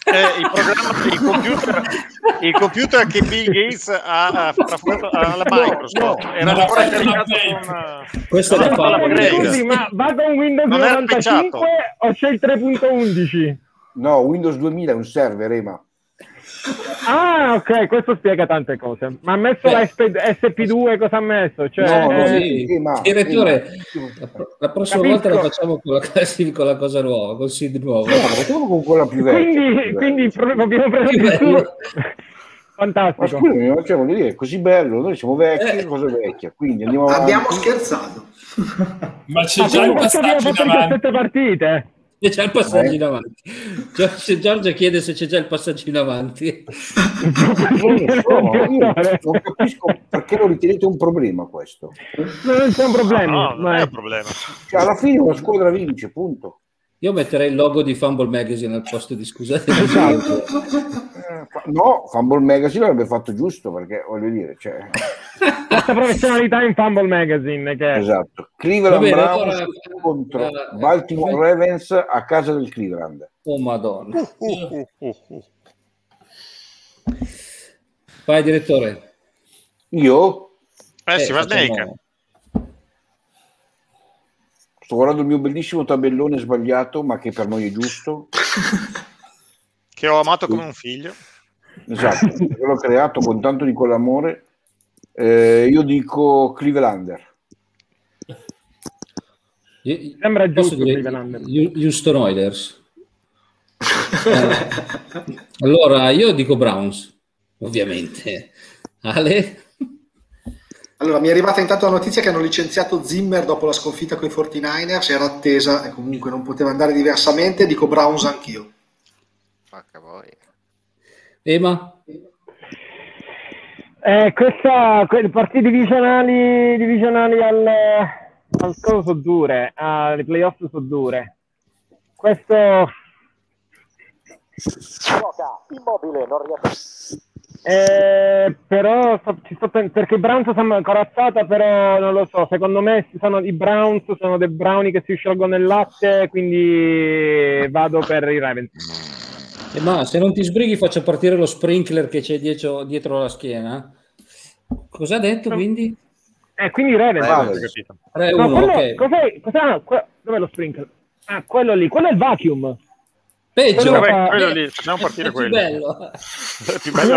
Il computer che Bill Gates ha fatto alla Microsoft era ancora caricato con questo è da fare. Scusi, ma va con Windows non 95 o c'è il 3.11? No, Windows 2000 è un server, Ema. Ah, ok, questo spiega tante cose. Ma ha messo la SP2, cosa ha messo? Cioè, direttore, la prossima volta la facciamo con la cosa nuova, col seed nuovo. Facciamo con quella più vecchia. Quindi abbiamo preso il fantastico. Ma scusami, non c'è voglio dire, è così bello, noi siamo vecchi, cosa vecchia, quindi andiamo avanti. Abbiamo scherzato. Ma c'è già il passaggio in avanti. Partite. C'è già il passaggio in avanti. Giorgio chiede se c'è già il passaggio in avanti. Io non capisco perché lo ritenete un problema questo. Non c'è un problema. No, non è un problema. Cioè, alla fine una squadra vince, punto. Io metterei il logo di Fumble Magazine al posto di scusate. Esatto. No, Fumble Magazine l'avrebbe fatto giusto, perché voglio dire, cioè... questa professionalità in Fumble Magazine che... Esatto. Cleveland Browns allora, contro Baltimore Ravens a casa del Cleveland. Oh madonna. Vai direttore. Io? Si va Snake. Sto guardando il mio bellissimo tabellone sbagliato, ma che per noi è giusto. Che ho amato come un figlio. Esatto, l'ho creato con tanto di quell'amore. Io dico Clevelander. Sembra giusto Houston Oilers. Allora io dico Browns, ovviamente. Ale? Allora, mi è arrivata intanto la notizia che hanno licenziato Zimmer dopo la sconfitta con i 49ers, era attesa e comunque non poteva andare diversamente, dico Browns anch'io. Facca voi. Ema? Questa partite divisionali al coso sono dure, alle playoff sono dure. Questo Immobile non riesce. Però perché i Browns sono corazzata, però non lo so, secondo me i Browns sono dei brownie che si sciolgono nel latte, quindi vado per i Ravens. Ma se non ti sbrighi faccio partire lo sprinkler che c'è dietro la schiena. Cosa ha detto quindi? Quindi Ravens. 3-1, no, ok. Dov'è lo sprinkler? Ah, quello lì, quello è il vacuum. Peggio, quello lì, facciamo partire quello. Bello. È più bello.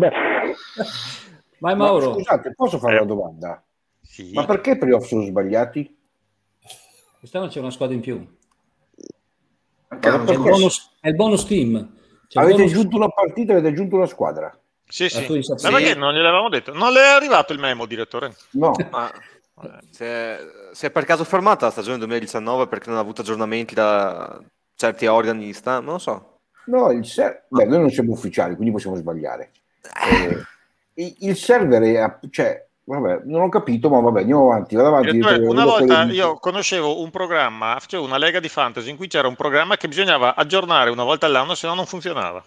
Vai Mauro. Scusate, posso fare una domanda? Sì. Ma perché i playoff sono sbagliati? Quest'anno c'è una squadra in più. Anche l'anno Perché scorso. È il bonus team. C'è il avete bonus- aggiunto una partita, avete aggiunto una squadra. Sì, Ah, tu sì. sapevi. Ma perché non gliel'avevamo detto? Non le è arrivato il memo, direttore? No, Ma si è per caso fermata la stagione 2019 perché non ha avuto aggiornamenti da certi organi di stampa? Non lo so. no, beh, noi non siamo ufficiali, quindi possiamo sbagliare. Il server è, cioè, vabbè, non ho capito, ma vabbè, andiamo avanti, vado avanti. Direttore, una dopo le volta dico. io conoscevo un programma, facevo una lega di fantasy in cui c'era un programma che bisognava aggiornare una volta all'anno, se no non funzionava.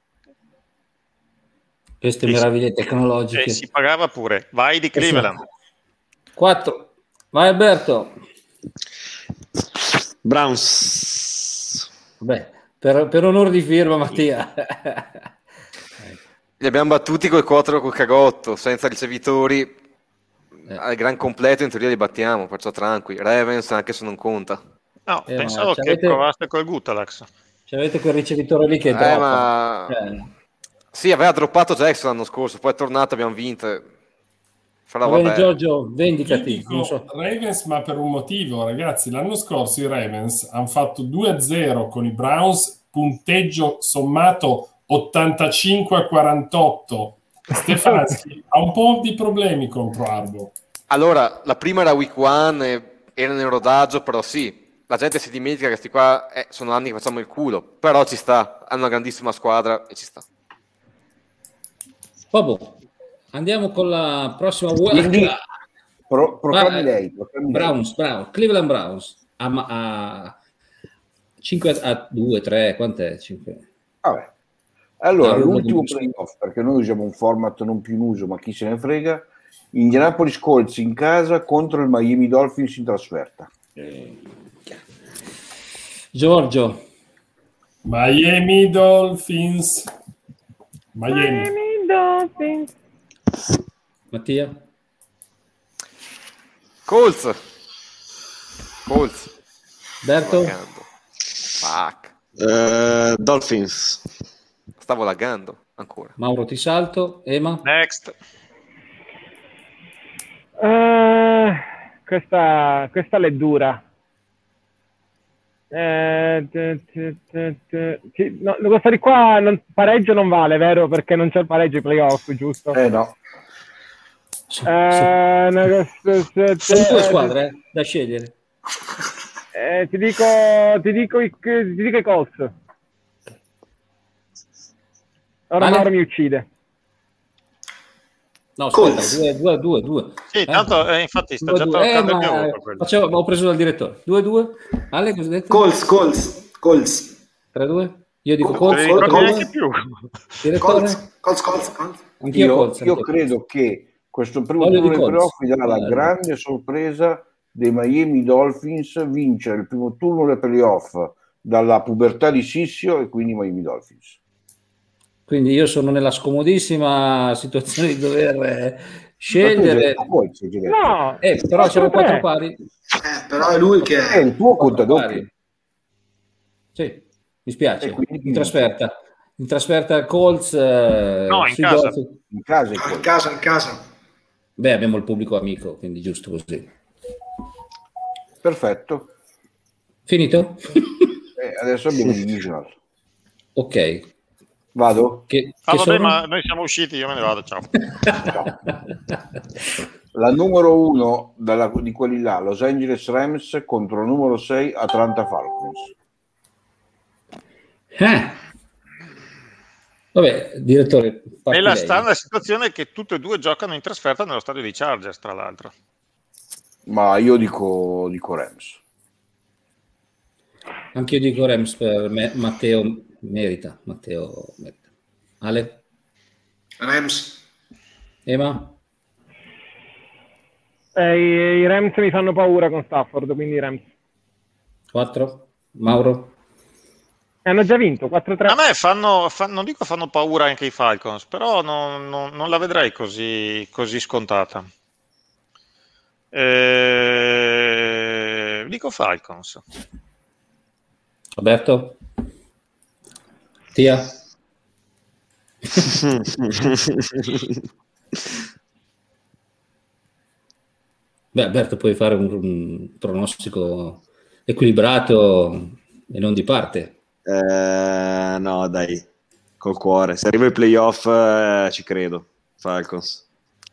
Queste Sì, meraviglie E tecnologiche. si pagava pure. Vai di Cleveland. 4. Vai Alberto. Browns. Beh, per onore di firma, Mattia. Li abbiamo battuti col 4 col cagotto, senza ricevitori. Al gran completo in teoria li battiamo, perciò tranquilli. Ravens anche se non conta. No, Ma pensavo che provaste col Gutalax. Avete quel ricevitore lì che droppa. Ma... Sì, aveva droppato Jackson l'anno scorso, poi è tornato, abbiamo vinto. Però Va bene, vabbè. Giorgio, Io vendicati. dico Non so. Ravens, ma per un motivo, ragazzi. L'anno scorso i Ravens hanno fatto 2-0 con i Browns, punteggio sommato 85-48. Stefanski ha un po' di problemi contro Arbo. Allora, la prima era week 1, era nel rodaggio, però sì. La gente si dimentica che questi qua sono anni che facciamo il culo, però ci sta, hanno una grandissima squadra e ci sta. Vabbè, andiamo con la prossima Quindi, proclami Ah, lei. Browns, Cleveland Browns a 5-2, 3, quant'è? 5. Vabbè. Allora, Uno l'ultimo di- playoff, perché noi usiamo un format non più in uso, ma chi se ne frega. Indianapolis Colts in casa contro il Miami Dolphins in trasferta. Giorgio, Miami Dolphins. Miami. Dolphins. Mattia, Colts. Berto, Laggando. Fuck. Dolphins. Stavo laggando ancora. Mauro ti salto, Ema, Next. Questa l'è dura. No, questa di qua pareggio non vale, vero? Perché non c'è il pareggio ai playoff, giusto? No. sono due squadre da scegliere. Ti dico i Colts. Ora Vale? Mauro mi uccide. No, aspetta, Colts. 2. Sì, tanto infatti sta già toccando il mio voto. quello. Ho preso dal direttore. 2-2. Ale, cosa hai detto? Colts. 3-2. Io dico Colts. Colts. Non ricordo Colts. neanche più. Direttore? Colts. Anch'io Colts. Io credo che questo primo Voglio turno di dei Colts. playoff mi darà la grande sorpresa dei Miami Dolphins vincere il primo turno dei playoff dalla pubertà di Sissio e quindi Miami Dolphins. Quindi io sono nella scomodissima situazione di dover scegliere. No, Però sono 4-3. 4 pari. Però è lui che Il tuo conta 4 doppio. pari. Sì, mi spiace. E quindi In trasferta Colts. No, in sui casa. Dolphins. In casa, in casa. Beh, abbiamo il pubblico amico, quindi giusto così. Perfetto. Finito? Adesso abbiamo il divisional. Ok. Vado? Che Vabbè, sono? ma noi siamo usciti, io me ne vado, ciao. La numero 1 di quelli là, Los Angeles Rams contro la numero 6 Atlanta Falcons. Vabbè, direttore, parti E la lei. strana situazione è che tutte e due giocano in trasferta nello stadio di Chargers, tra l'altro. Ma io dico Rams. Anche io dico Rams per me. Matteo merita. Ale? Rams. Ema? I Rams mi fanno paura con Stafford, quindi Rams. 4? Mauro? Hanno già vinto 4-3. A me non dico fanno paura anche i Falcons, però non la vedrei così scontata. Dico Falcons. Roberto? Tia? Beh, Alberto, puoi fare un pronostico equilibrato. E non di parte. No, dai, col cuore. Se arriva ai playoff ci credo. Falcons.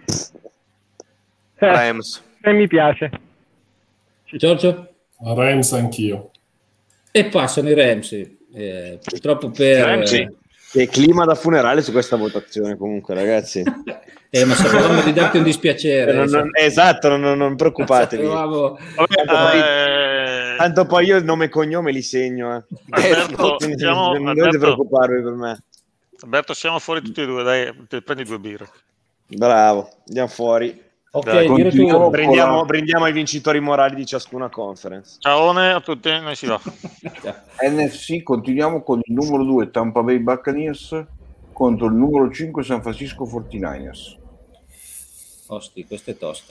Rams. Mi piace. Giorgio? Rams anch'io. E passano i Rams. Purtroppo per... Ramsey. Che clima da funerale su questa votazione comunque, ragazzi. Ma sapevamo di darti un dispiacere. Esatto, non preoccupatevi. Sapevamo... Tanto poi io il nome e cognome li segno. Alberto, non dovete preoccuparvi per me. Alberto, siamo fuori tutti e due, dai, ti prendi 2 birre. Bravo, andiamo fuori. Ok, brindiamo ai vincitori morali di ciascuna conference. Ciaone a tutti, noi si va. NFC, continuiamo con il numero 2 Tampa Bay Buccaneers contro il numero 5 San Francisco 49ers. Osti, questa è tosta.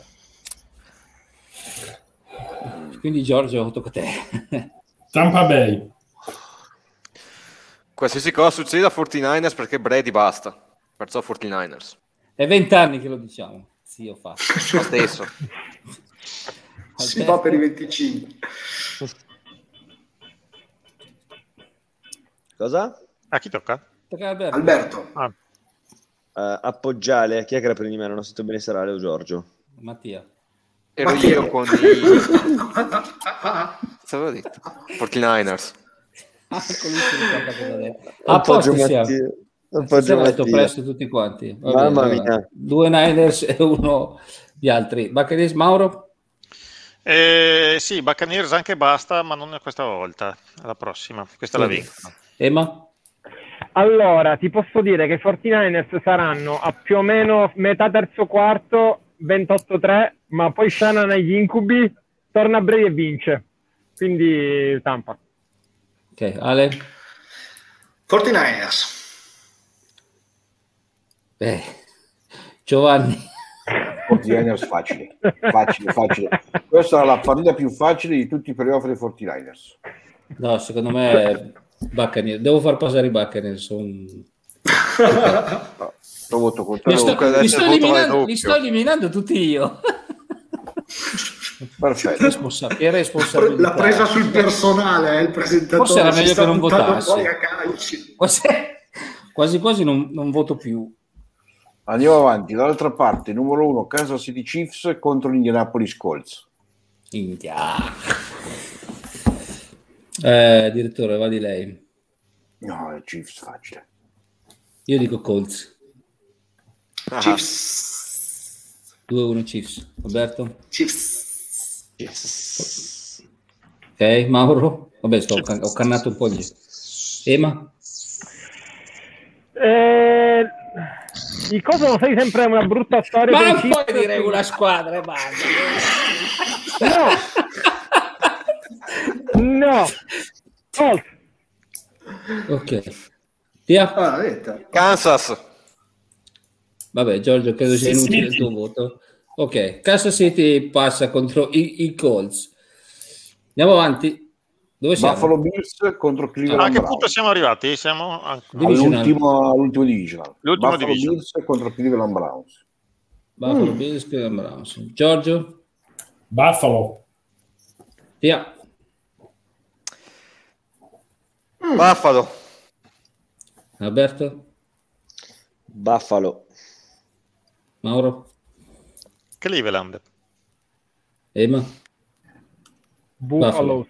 Quindi Giorgio, tocca a te. Tampa Bay. Qualsiasi cosa succeda a 49ers perché Brady basta. Perciò 49ers. È 20 anni che lo diciamo. Zio fa. Lo stesso. Si va per i 25. Cosa? A chi tocca? Alberto. Appoggiale. Chi è che la prendi meno? Non ho sentito bene se era Ale o Giorgio. Mattia. Ero io con i... Cosa avevo detto? 49ers. Appoggio Mattia. Appoggio Mattia. Mattia. Presto tutti quanti. Mamma mia. 2 Niners e 1 gli altri. Buccaneers, Mauro? Sì, Buccaneers anche basta, ma non è questa volta. Alla prossima. Questa la vincono. Emma? Allora, ti posso dire che i 49ers saranno a più o meno metà terzo quarto, 28-3, ma poi Shannon agli incubi, torna Brady e vince. Quindi Tampa. Ok, Ale? 49ers. Giovanni? 49ers facile. Questa è la partita più facile di tutti i playoff dei 49ers. No, secondo me Buccaneers. Devo far passare i Buccaneers. Voto contro li sto eliminando tutti io. Perfetto. Responsabilità. La presa sul personale, il presentatore. Forse era meglio che non votassi. Quasi quasi non voto più. Andiamo avanti. Dall'altra parte, numero 1 Kansas City Chiefs contro l'Indianapolis Colts. Direttore, va di lei. No, Chiefs facile. Io dico Colts. Chiefs. 2-1 Chiefs. Roberto? Chiefs. Ok, Mauro? Vabbè, ho cannato un po' gli... Emma? Il coso lo sai sempre è una brutta storia. Ma non puoi dire una squadra, basta. No. Colts. Ok. Via. Kansas. Vabbè, Giorgio, credo sia inutile il tuo voto. Ok, Kansas City passa contro i Colts. Andiamo avanti. Dove siamo? Buffalo Bills contro Cleveland A che Browns. punto siamo arrivati? Siamo all'ultimo divisional. L'ultimo Buffalo division. Bills contro Cleveland Browns. Buffalo Bills, Cleveland Browns. Giorgio? Buffalo. Via. Buffalo. Alberto? Buffalo. Mauro? Cleveland. Emma? Buffalo.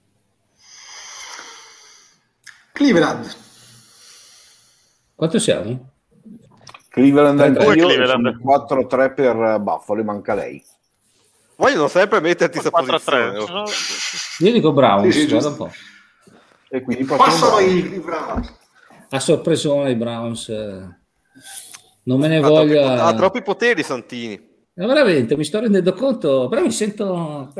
Cleveland. Quanto siamo? Cleveland anch'io, Cleveland. 4-3 per Buffalo, manca lei. Vogliono sempre metterti in questa 4-3. posizione. Io dico Browns, Sì, guarda un giusto. po'. E quindi Passano i Browns. A sorpresone i Browns. Non me ne Ha voglia. troppi poteri Santini. Ma veramente, mi sto rendendo conto, però mi sento...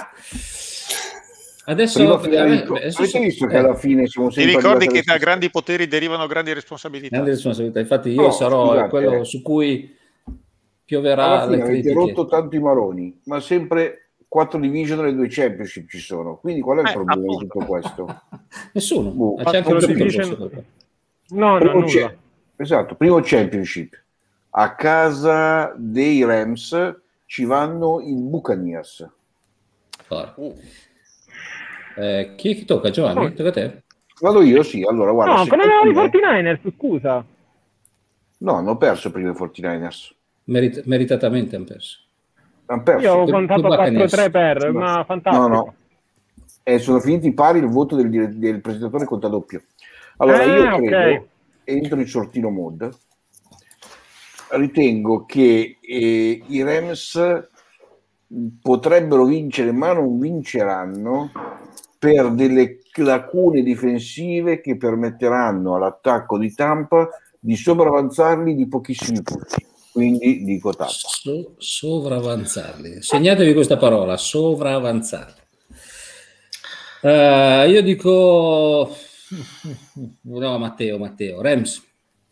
Adesso... Avete visto che alla fine siamo Ti sempre ricordi arrivati che alle da grandi poteri derivano grandi responsabilità? grande responsabilità. Infatti io No, sarò scusate, quello su cui pioverà alla fine le avete critiche. rotto tanto i maroni, ma sempre 4 division e 2 championship ci sono. Quindi qual è il problema appunto. di tutto questo? Nessuno. Boh, C'è anche lo division- Super. No, Primo nulla. esatto, primo championship. A casa dei Rams ci vanno i Buccaneers. Chi tocca, Giovanni? Tocca a te? Vado io, sì. Allora, guarda, No, però erano i 49ers, scusa. No, hanno perso prima i 49ers. Meritatamente hanno perso. Hanno perso. Io ho contato 4-3 per, No. ma fantastico. No. Sono finiti pari, il voto del presentatore conta doppio. Allora, io credo, entro in sortino mode, ritengo che i Rams potrebbero vincere, ma non vinceranno per delle lacune difensive che permetteranno all'attacco di Tampa di sopravanzarli di pochissimi punti. Quindi dico Tampa. Sovravanzarli. Segnatevi questa parola, sovravanzarli. Io dico no, Matteo, Rams.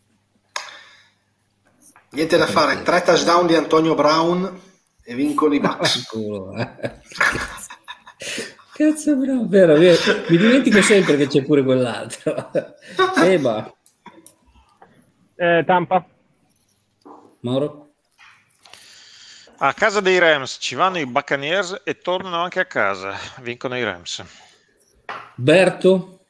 Niente da fare, 3 touchdown di Antonio Brown e vincono i Bucks. Cazzo, bravo, vero. Mi dimentico sempre che c'è pure quell'altro. Eba. Tampa. Mauro? A casa dei Rams ci vanno i Buccaneers e tornano anche a casa. Vincono i Rams. Berto?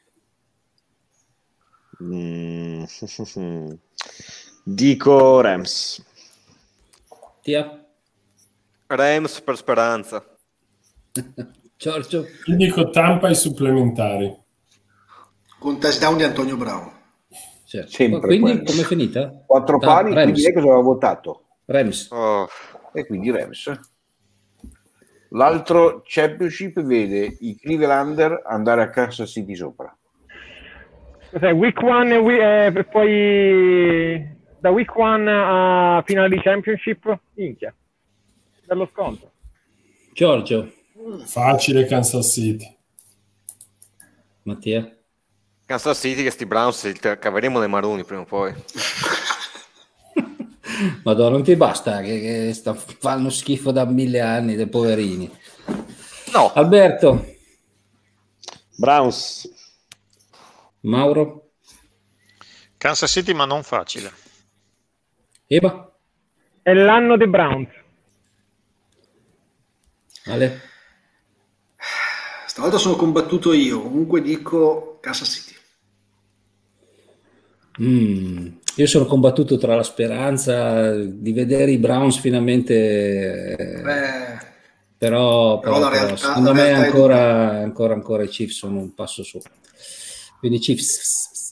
Dico Rams. Tia? Rams per speranza. Giorgio? Io dico Tampa ai supplementari. Con touchdown di Antonio Brown. Certo. Sempre quindi com'è finita? 4 pari, quindi lei cosa aveva votato? Rams. E quindi Rams. L'altro championship vede i Clevelander andare a Kansas City sopra. Cos'è? Week 1 e poi da week 1 a finale di championship? Minchia. Bello sconto. Giorgio? Facile Kansas City. Mattia? Kansas City, che sti Browns caveremo le maroni prima o poi. Madonna, non ti basta che fanno schifo da 1000 anni, dei poverini. No. Alberto? Browns. Mauro? Kansas City, ma non facile. Eba? È l'anno dei Browns. Ale? Stavolta sono combattuto io, comunque dico Kansas City. Io sono combattuto tra la speranza di vedere i Browns finalmente, però la realtà, secondo me ancora i Chiefs sono un passo su. Quindi Chiefs.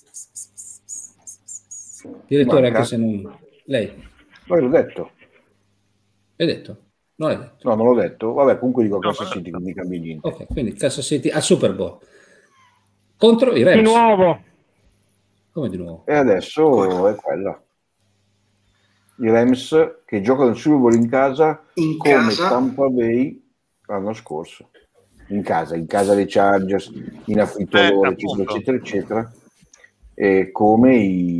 Direttore, anche se non... Lei? Poi l'ho detto. L'hai detto? Non l'hai detto? No, non l'ho detto. Vabbè, comunque dico Kansas City, quindi cambia niente. Ok, quindi Kansas City al Super Bowl. Contro i Rams. Di nuovo. Come di nuovo? E adesso è quella. I Rams che giocano il Super Bowl in casa come Tampa Bay l'anno scorso. In casa dei Chargers, in affitto a loro, eccetera, eccetera. E come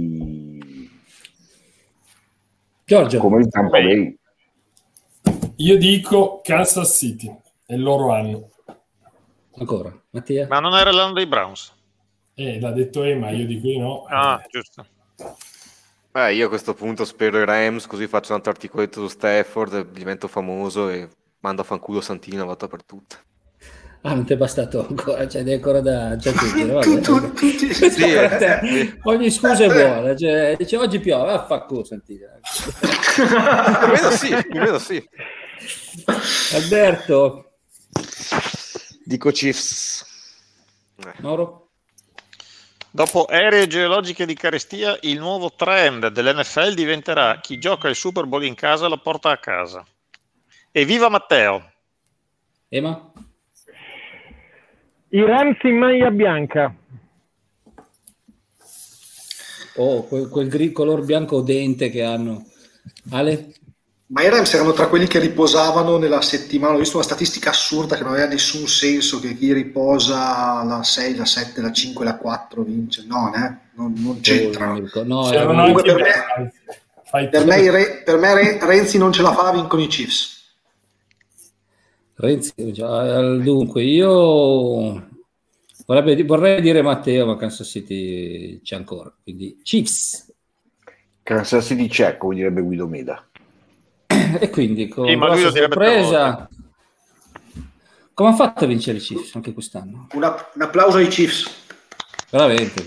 Giorgio. Come il Tampa Bay. Io dico Kansas City, è il loro anno. Ancora, Mattia? Ma non era l'anno dei Browns? L'ha detto Emma, io dico di no. Giusto. Io a questo punto spero i Rams, così faccio un altro articoletto su Stafford, divento famoso e mando a fanculo Santini una volta per tutte. Non ti è bastato ancora, c'è ancora da tutti. Sì. Ogni scusa è buona, dice oggi piove, affanculo Santini. Almeno sì. Alberto? Dico Chiefs. Mauro? Dopo aree geologiche di carestia, il nuovo trend dell'NFL diventerà: chi gioca il Super Bowl in casa lo porta a casa. Evviva Matteo! Emma? I Rams in maglia bianca. Quel color bianco dente che hanno. Ale? Ma i Rams erano tra quelli che riposavano nella settimana. Ho visto una statistica assurda che non aveva nessun senso, che chi riposa la 6, la 7, la 5, la 4 vince. No, non c'entrano. Per me Renzi non ce la fa, vincono i Chiefs. Renzi, dunque io vorrei dire Matteo, ma Kansas City c'è ancora, quindi Chiefs. Kansas City c'è, come direbbe Guido Meda. E quindi con grossa Come ha fatto a vincere i Chiefs anche quest'anno? Un applauso ai Chiefs. Veramente,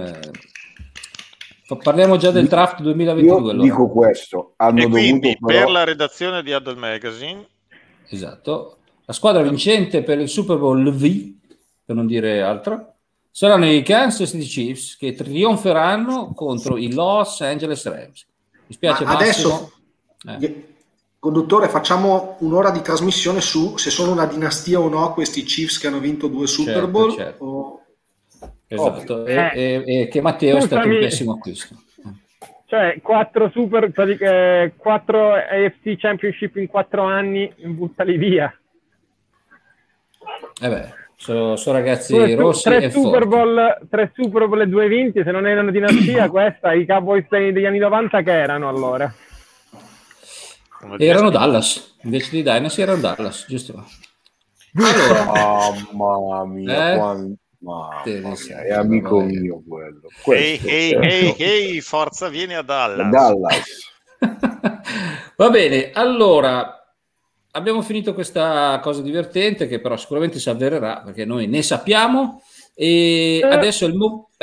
parliamo già del draft 2022. Io allora. dico questo, hanno E quindi dovuto però... per la redazione di Adult Magazine, Esatto. La squadra vincente per il Super Bowl V, per non dire altro, saranno i Kansas City Chiefs, che trionferanno contro i Los Angeles Rams. Mi spiace, Ma Massimo. adesso, conduttore, facciamo un'ora di trasmissione su se sono una dinastia o no questi Chiefs che hanno vinto 2 Super Bowl. Certo. Esatto. E che Matteo è stato un pessimo acquisto. Cioè, 4 AFC Championship in 4 anni, buttali via. Sono ragazzi rossi 3 e Super forti. 3 Super Bowl e 2 vinti, se non erano dinastia questa, i Cowboys degli anni 90 che erano allora? Erano Dallas, invece di Dynasty erano Dallas, giusto? Allora, mamma mia, è amico mio quello. Ehi, forza, vieni a Dallas. Va bene, allora abbiamo finito questa cosa divertente che però sicuramente si avvererà perché noi ne sappiamo e adesso è il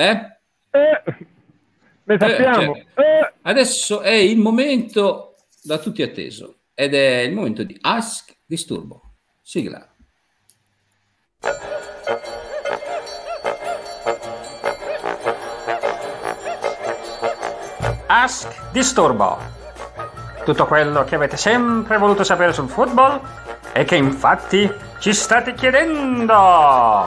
ne sappiamo. Adesso è il momento da tutti atteso ed è il momento di Ask Disturbo. Sigla. Ask Disturbo. Tutto quello che avete sempre voluto sapere sul football e che infatti ci state chiedendo.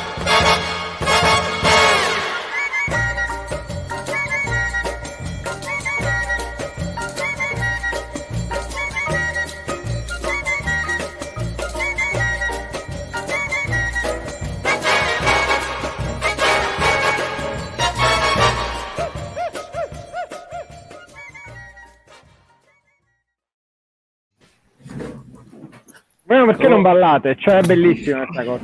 Bueno, perché non ballate? Cioè, è bellissima questa cosa.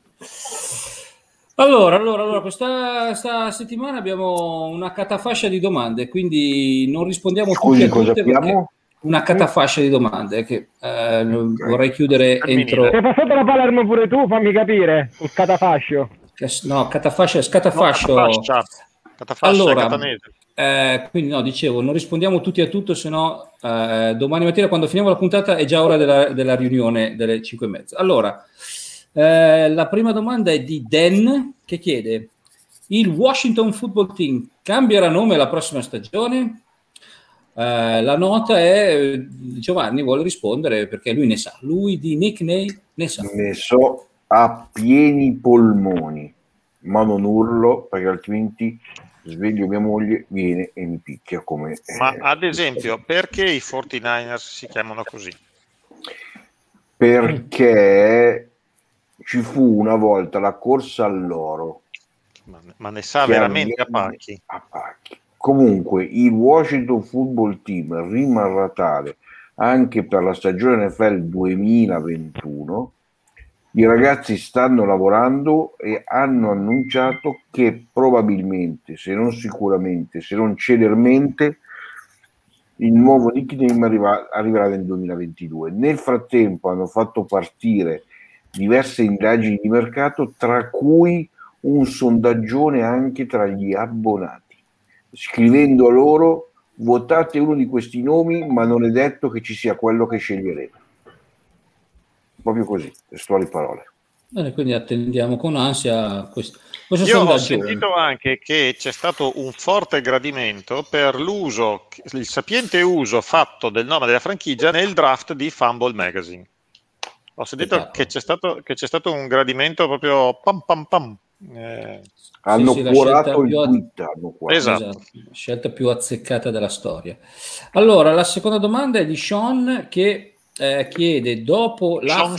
Allora, questa settimana abbiamo una catafascia di domande, quindi non rispondiamo tutti a tutte perché una catafascia di domande che vorrei chiudere entro... Sei passato la Palermo pure tu, fammi capire, il catafascio. No, catafascia, scatafascio. Allora, quindi no, dicevo, non rispondiamo tutti a tutto, se no domani mattina quando finiamo la puntata è già ora della riunione delle 5:30. Allora, la prima domanda è di Dan che chiede: il Washington Football Team cambierà nome la prossima stagione? La nota è Giovanni vuole rispondere perché lui ne sa, lui di nickname ne sa. Ne so a pieni polmoni, ma non urlo perché altrimenti sveglio mia moglie, viene e mi picchia come... Ma ad esempio, perché i 49ers si chiamano così? Perché ci fu una volta la corsa all'oro. Ma ne sa veramente a pacchi. Comunque il Washington Football Team rimarrà tale anche per la stagione NFL 2021. I ragazzi stanno lavorando e hanno annunciato che probabilmente, se non sicuramente, se non celermente, il nuovo nickname arriverà nel 2022. Nel frattempo hanno fatto partire diverse indagini di mercato, tra cui un sondaggione anche tra gli abbonati, scrivendo a loro: votate uno di questi nomi, ma non è detto che ci sia quello che sceglierete. Proprio così, testuali parole. Bene, quindi attendiamo con ansia questo Io ho sentito anche che c'è stato un forte gradimento per l'uso, il sapiente uso fatto del nome della franchigia nel draft di Fumble Magazine. Ho sentito che c'è stato un gradimento proprio pam pam pam. Hanno curato il tweet. Esatto, scelta più azzeccata della storia. Allora, la seconda domanda è di Sean che chiede: dopo la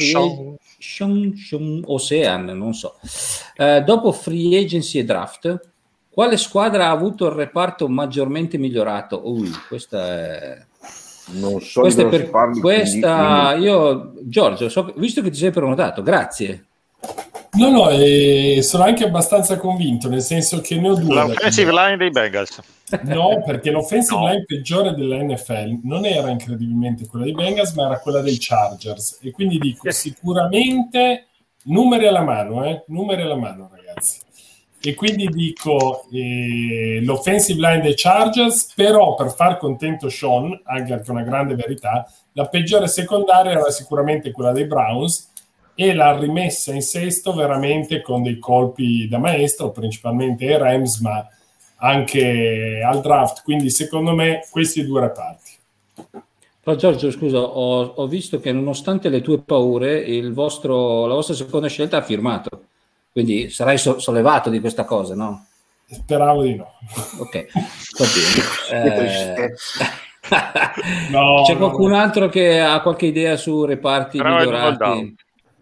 Ocean, non so, dopo free agency e draft, quale squadra ha avuto il reparto maggiormente migliorato? Questa è... Non so, questa è per questa io Giorgio, visto che ti sei prenotato, grazie. No, sono anche abbastanza convinto, nel senso che ne ho due. L'offensive line dei Bengals. No, perché l'offensive line peggiore della NFL non era incredibilmente quella dei Bengals, ma era quella dei Chargers. E quindi dico, sicuramente numeri alla mano, ragazzi. E quindi dico l'offensive line dei Chargers, però per far contento Sean, anche perché è una grande verità, la peggiore secondaria era sicuramente quella dei Browns, e l'ha rimessa in sesto veramente con dei colpi da maestro, principalmente ai Rams, ma anche al draft. Quindi secondo me questi due reparti. Però Giorgio, scusa, ho visto che nonostante le tue paure la vostra seconda scelta ha firmato, quindi sarai sollevato di questa cosa, no? Speravo di no. Ok, va bene. No, c'è qualcun altro che ha qualche idea su reparti migliorati?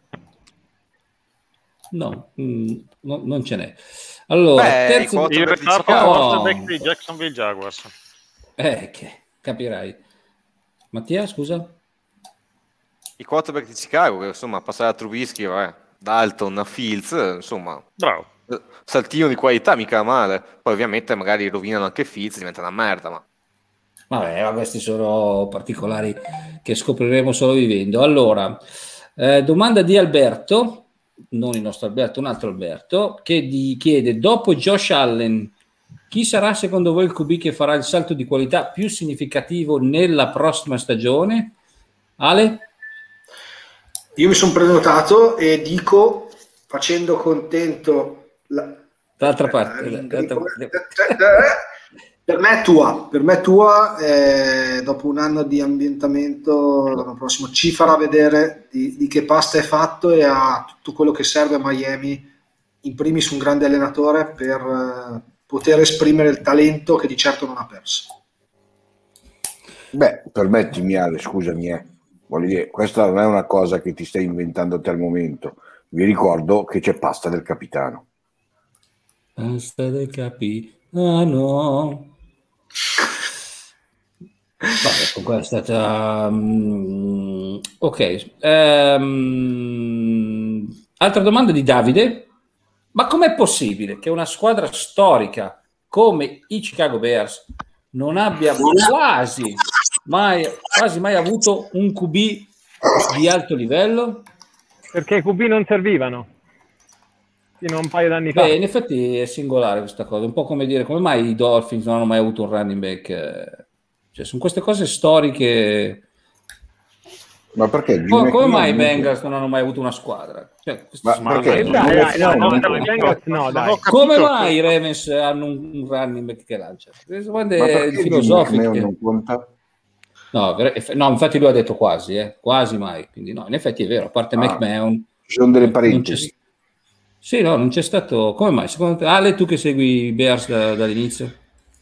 No, non ce n'è. Allora, terzo il reparto quarterback di Jacksonville Jaguars. Che capirai. Mattia, scusa? I quarterback di Chicago, che insomma, passare a Trubisky, Dalton, a Fields, insomma, bravo. Saltino di qualità, mica male. Poi ovviamente magari rovinano anche Fields, diventa una merda, ma... Vabbè, questi sono particolari che scopriremo solo vivendo. Allora, domanda di Alberto, non il nostro Alberto, un altro Alberto, che chiede: dopo Josh Allen, chi sarà secondo voi il QB che farà il salto di qualità più significativo nella prossima stagione? Ale? Io mi sono prenotato e dico, facendo contento dall'altra parte. Per me Tua, dopo un anno di ambientamento, l'anno prossimo ci farà vedere di che pasta è fatto, e ha tutto quello che serve a Miami, in primis un grande allenatore, per poter esprimere il talento che di certo non ha perso. Beh, permettimi Ale, scusami, voglio dire, questa non è una cosa che ti stai inventando te al momento. Vi ricordo che c'è pasta del capitano. Pasta del capitano. Vabbè, comunque è stata ok. Altra domanda di Davide: ma com'è possibile che una squadra storica come i Chicago Bears non abbia quasi mai avuto un QB di alto livello? Perché i QB non servivano fino a un paio d'anni fa. In effetti è singolare questa cosa, un po' come dire come mai i Dolphins non hanno mai avuto un running back. Cioè, sono queste cose storiche. Ma perché? Come mai i Bengals non hanno mai avuto una squadra? Cioè, come mai i Ravens hanno un running back che lancia? Domande filosofiche. Non conta? No, infatti lui ha detto quasi mai. Quindi no, in effetti è vero, a parte McMahon. Ci sono delle parentesi. Sì, no, non c'è stato. Come mai? Secondo te, Ale, tu che segui i Bears dall'inizio?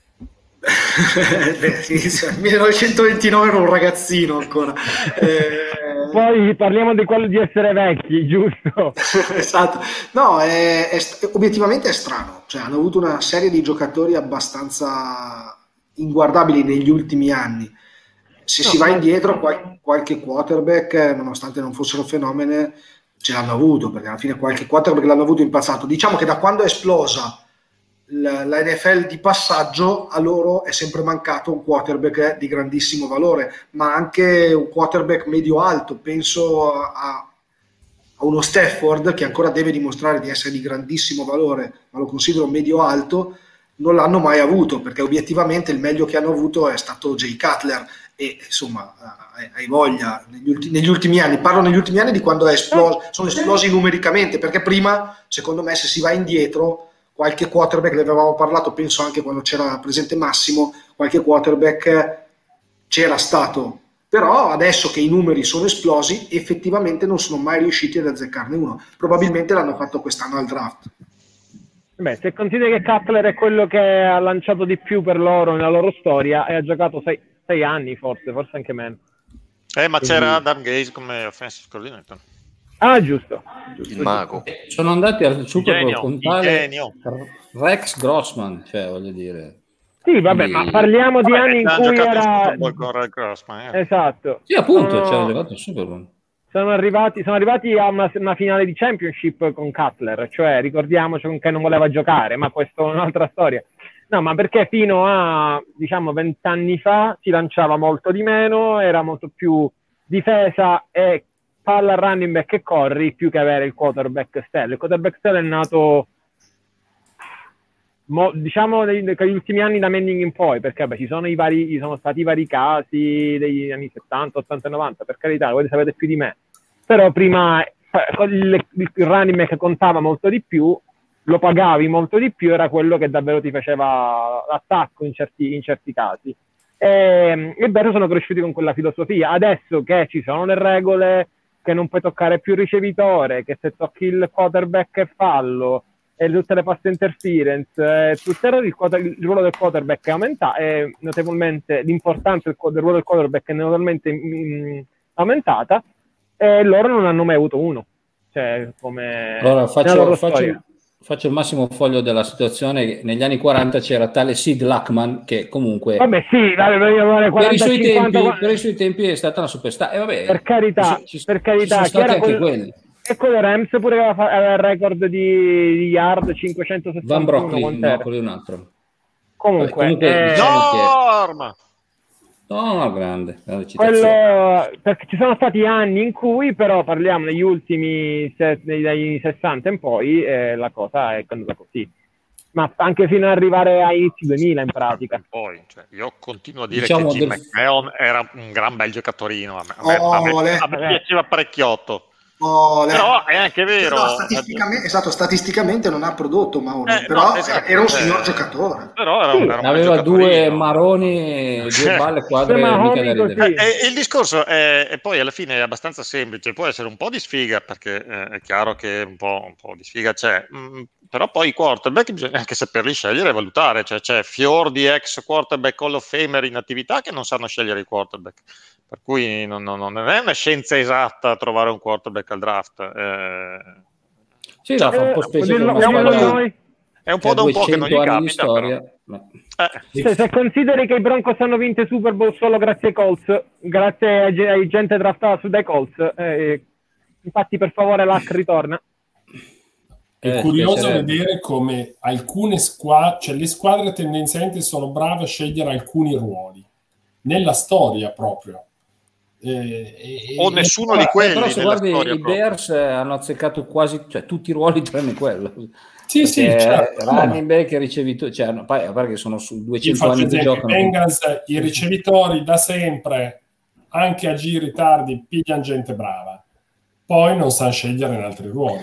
Nel 1929 ero un ragazzino ancora. Poi parliamo di quello di essere vecchi, giusto? Esatto. No, obiettivamente è strano. Cioè, hanno avuto una serie di giocatori abbastanza inguardabili negli ultimi anni. Se si va indietro, qualche quarterback, nonostante non fossero fenomeni, ce l'hanno avuto, perché alla fine qualche quarterback l'hanno avuto in passato. Diciamo che da quando è esplosa la NFL di passaggio, a loro è sempre mancato un quarterback di grandissimo valore, ma anche un quarterback medio-alto. Penso a uno Stafford, che ancora deve dimostrare di essere di grandissimo valore, ma lo considero medio-alto. Non l'hanno mai avuto, perché obiettivamente il meglio che hanno avuto è stato Jay Cutler, e insomma hai voglia negli ultimi anni, parlo negli ultimi anni di quando sono esplosi numericamente, perché prima, secondo me, se si va indietro, qualche quarterback, ne avevamo parlato, penso anche quando c'era presente Massimo, qualche quarterback c'era stato, però adesso che i numeri sono esplosi, effettivamente non sono mai riusciti ad azzeccarne uno. Probabilmente l'hanno fatto quest'anno al draft. Beh, se consideri che Cutler è quello che ha lanciato di più per loro nella loro storia, e ha giocato 6 anni forse anche meno. Ma c'era Adam Gaze come offensive coordinator. Ah, giusto. Il mago. Sono andati al Super Bowl con tale Rex Grossman, cioè voglio dire. Sì, vabbè, ma parliamo di anni in cui era... Con Rex Grossman, Esatto. Sì, appunto, c'era giocato il Super Bowl. Sono arrivati a una finale di championship con Cutler, cioè ricordiamoci che non voleva giocare, ma questa è un'altra storia. No, ma perché fino a 20 anni fa si lanciava molto di meno, era molto più difesa, e palla al running back e corri più che avere il quarterback stellar. Il quarterback stellar è nato diciamo negli ultimi anni da Manning in poi, perché vabbè, ci sono stati i vari casi degli anni 70, 80 e 90, per carità, voi sapete più di me, però prima il running back contava molto di più, lo pagavi molto di più, era quello che davvero ti faceva l'attacco in certi casi. E Bears sono cresciuti con quella filosofia. Adesso che ci sono le regole, che non puoi toccare più il ricevitore, che se tocchi il quarterback è fallo, e tutte le pass interference, il ruolo del quarterback è notevolmente, l'importanza del ruolo del quarterback è notevolmente aumentata, e loro non hanno mai avuto uno. Cioè, come allora faccio il massimo foglio della situazione. Negli anni 40 c'era tale Sid Luckman che comunque per i suoi tempi è stata una superstar, e vabbè, per carità, ci sono stati anche quelli. E con le Rams pure aveva il record di yard 561. Van Brocklin, no, quello è un altro. Comunque Norma! No, grande perché ci sono stati anni in cui, però parliamo negli ultimi dagli 60 in poi, la cosa è andata così, ma anche fino ad arrivare ai inizi 2000 in pratica. Poi, io continuo a dire che Jim McMahon era un gran bel giocatorino, a me piaceva parecchiotto. Però è anche vero, statisticamente non ha prodotto Maoni, però era un signor giocatore, però aveva due maroni, due balle quadre, mica da ridere. Il discorso è poi alla fine è abbastanza semplice, può essere un po' di sfiga, perché è chiaro che un po' di sfiga c'è, però poi i quarterback bisogna anche saperli scegliere e valutare, cioè c'è fior di ex quarterback Hall of Famer in attività che non sanno scegliere i quarterback. Per cui non è una scienza esatta trovare un quarterback al draft. Sì, fa un po' specie è un po' da un po' che non gli capita. Se consideri che i Broncos hanno vinto il Super Bowl solo grazie ai Colts, grazie ai gente draftata su dai Colts, infatti per favore Luck ritorna. È curioso vedere come alcune le squadre tendenzialmente sono brave a scegliere alcuni ruoli nella storia proprio. O nessuno di quelli, però se guardi i Bears hanno azzeccato quasi tutti i ruoli tranne quello. Sì, certo. Running back e ricevitori, perché sono su 200 anni di gioco. Bengals, i ricevitori da sempre, anche a giri tardi, pigliano gente brava, poi non sanno scegliere in altri ruoli.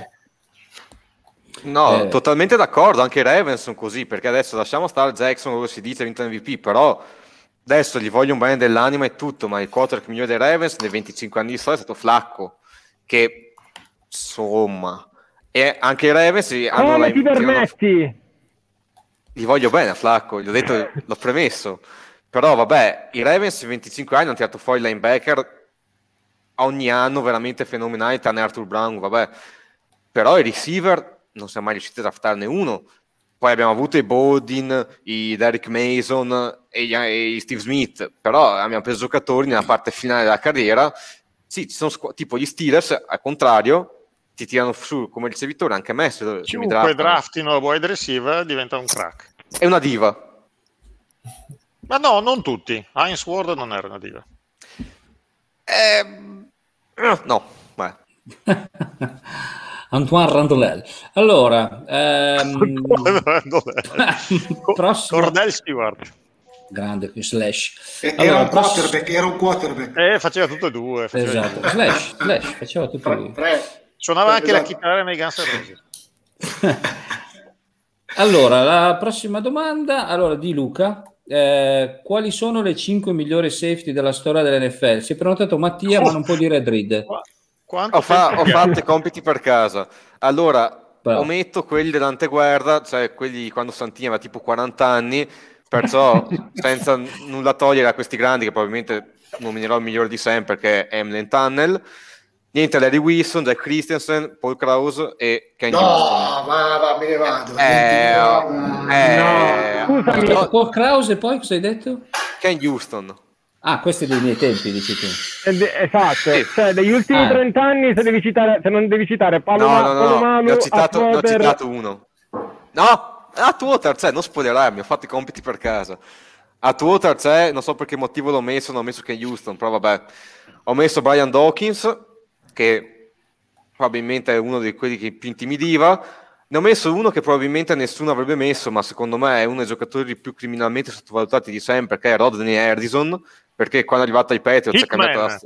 No, totalmente d'accordo, anche i Ravens sono così, perché adesso lasciamo stare Jackson, come si dice, ha vinto MVP, però adesso gli voglio un bene dell'anima e tutto, ma il quarterback migliore dei Ravens nei 25 anni di storia è stato Flacco, che insomma, e anche i Ravens hanno ti permetti? Gli voglio bene a Flacco, gli ho detto, l'ho premesso, però vabbè, i Ravens in 25 anni hanno tirato fuori il linebacker ogni anno veramente fenomenali, tranne Arthur Brown, vabbè, però i receiver non siamo mai riusciti a draftarne uno. Poi abbiamo avuto i Bodin, i Derrick Mason e Steve Smith, però abbiamo preso giocatori nella parte finale della carriera. Sì, ci sono tipo gli Steelers, al contrario, ti tirano su come ricevitore, anche a me se mi draftino wide receiver diventa un crack. È una diva. Ma no, non tutti. Hines Ward non era una diva. No, beh. Antoine Randolel. Allora, Cordell Stewart. Grande qui Slash. Era un quarterback. Faceva tutte e due. Esatto. Slash faceva tutte e due. Suonava anche la chitarra nei Guns N' Roses. Allora, la prossima domanda, di Luca. Quali sono le 5 migliori safety della storia dell'NFL? Si è prenotato Mattia, ma non può dire Drid. Ho fatto i compiti per casa. Allora, ometto quelli dell'anteguerra, cioè quelli quando Santini aveva tipo 40 anni, perciò senza nulla togliere a questi grandi, che probabilmente nominerò il migliore di sempre, che è Emlen Tunnel. Niente, Larry Wilson, Jack Christensen, Paul Krause e Ken Houston. Me ne vado. Scusami, Paul Krause, poi cosa hai detto? Ken Houston. Ah, questi dei miei tempi, dici tu. Esatto, sì. Cioè degli ultimi 30 anni se non devi citare No, ne ho citato uno. No, Atwater, non spoilerarmi, ho fatto i compiti per casa. Atwater, non so per che motivo l'ho messo, non ho messo Ken Houston, però vabbè. Ho messo Brian Dawkins, che probabilmente è uno di quelli che più intimidiva. Ne ho messo uno che probabilmente nessuno avrebbe messo, ma secondo me è uno dei giocatori più criminalmente sottovalutati di sempre, che è Rodney Harrison, perché quando è arrivato ai Patriots ha cambiato la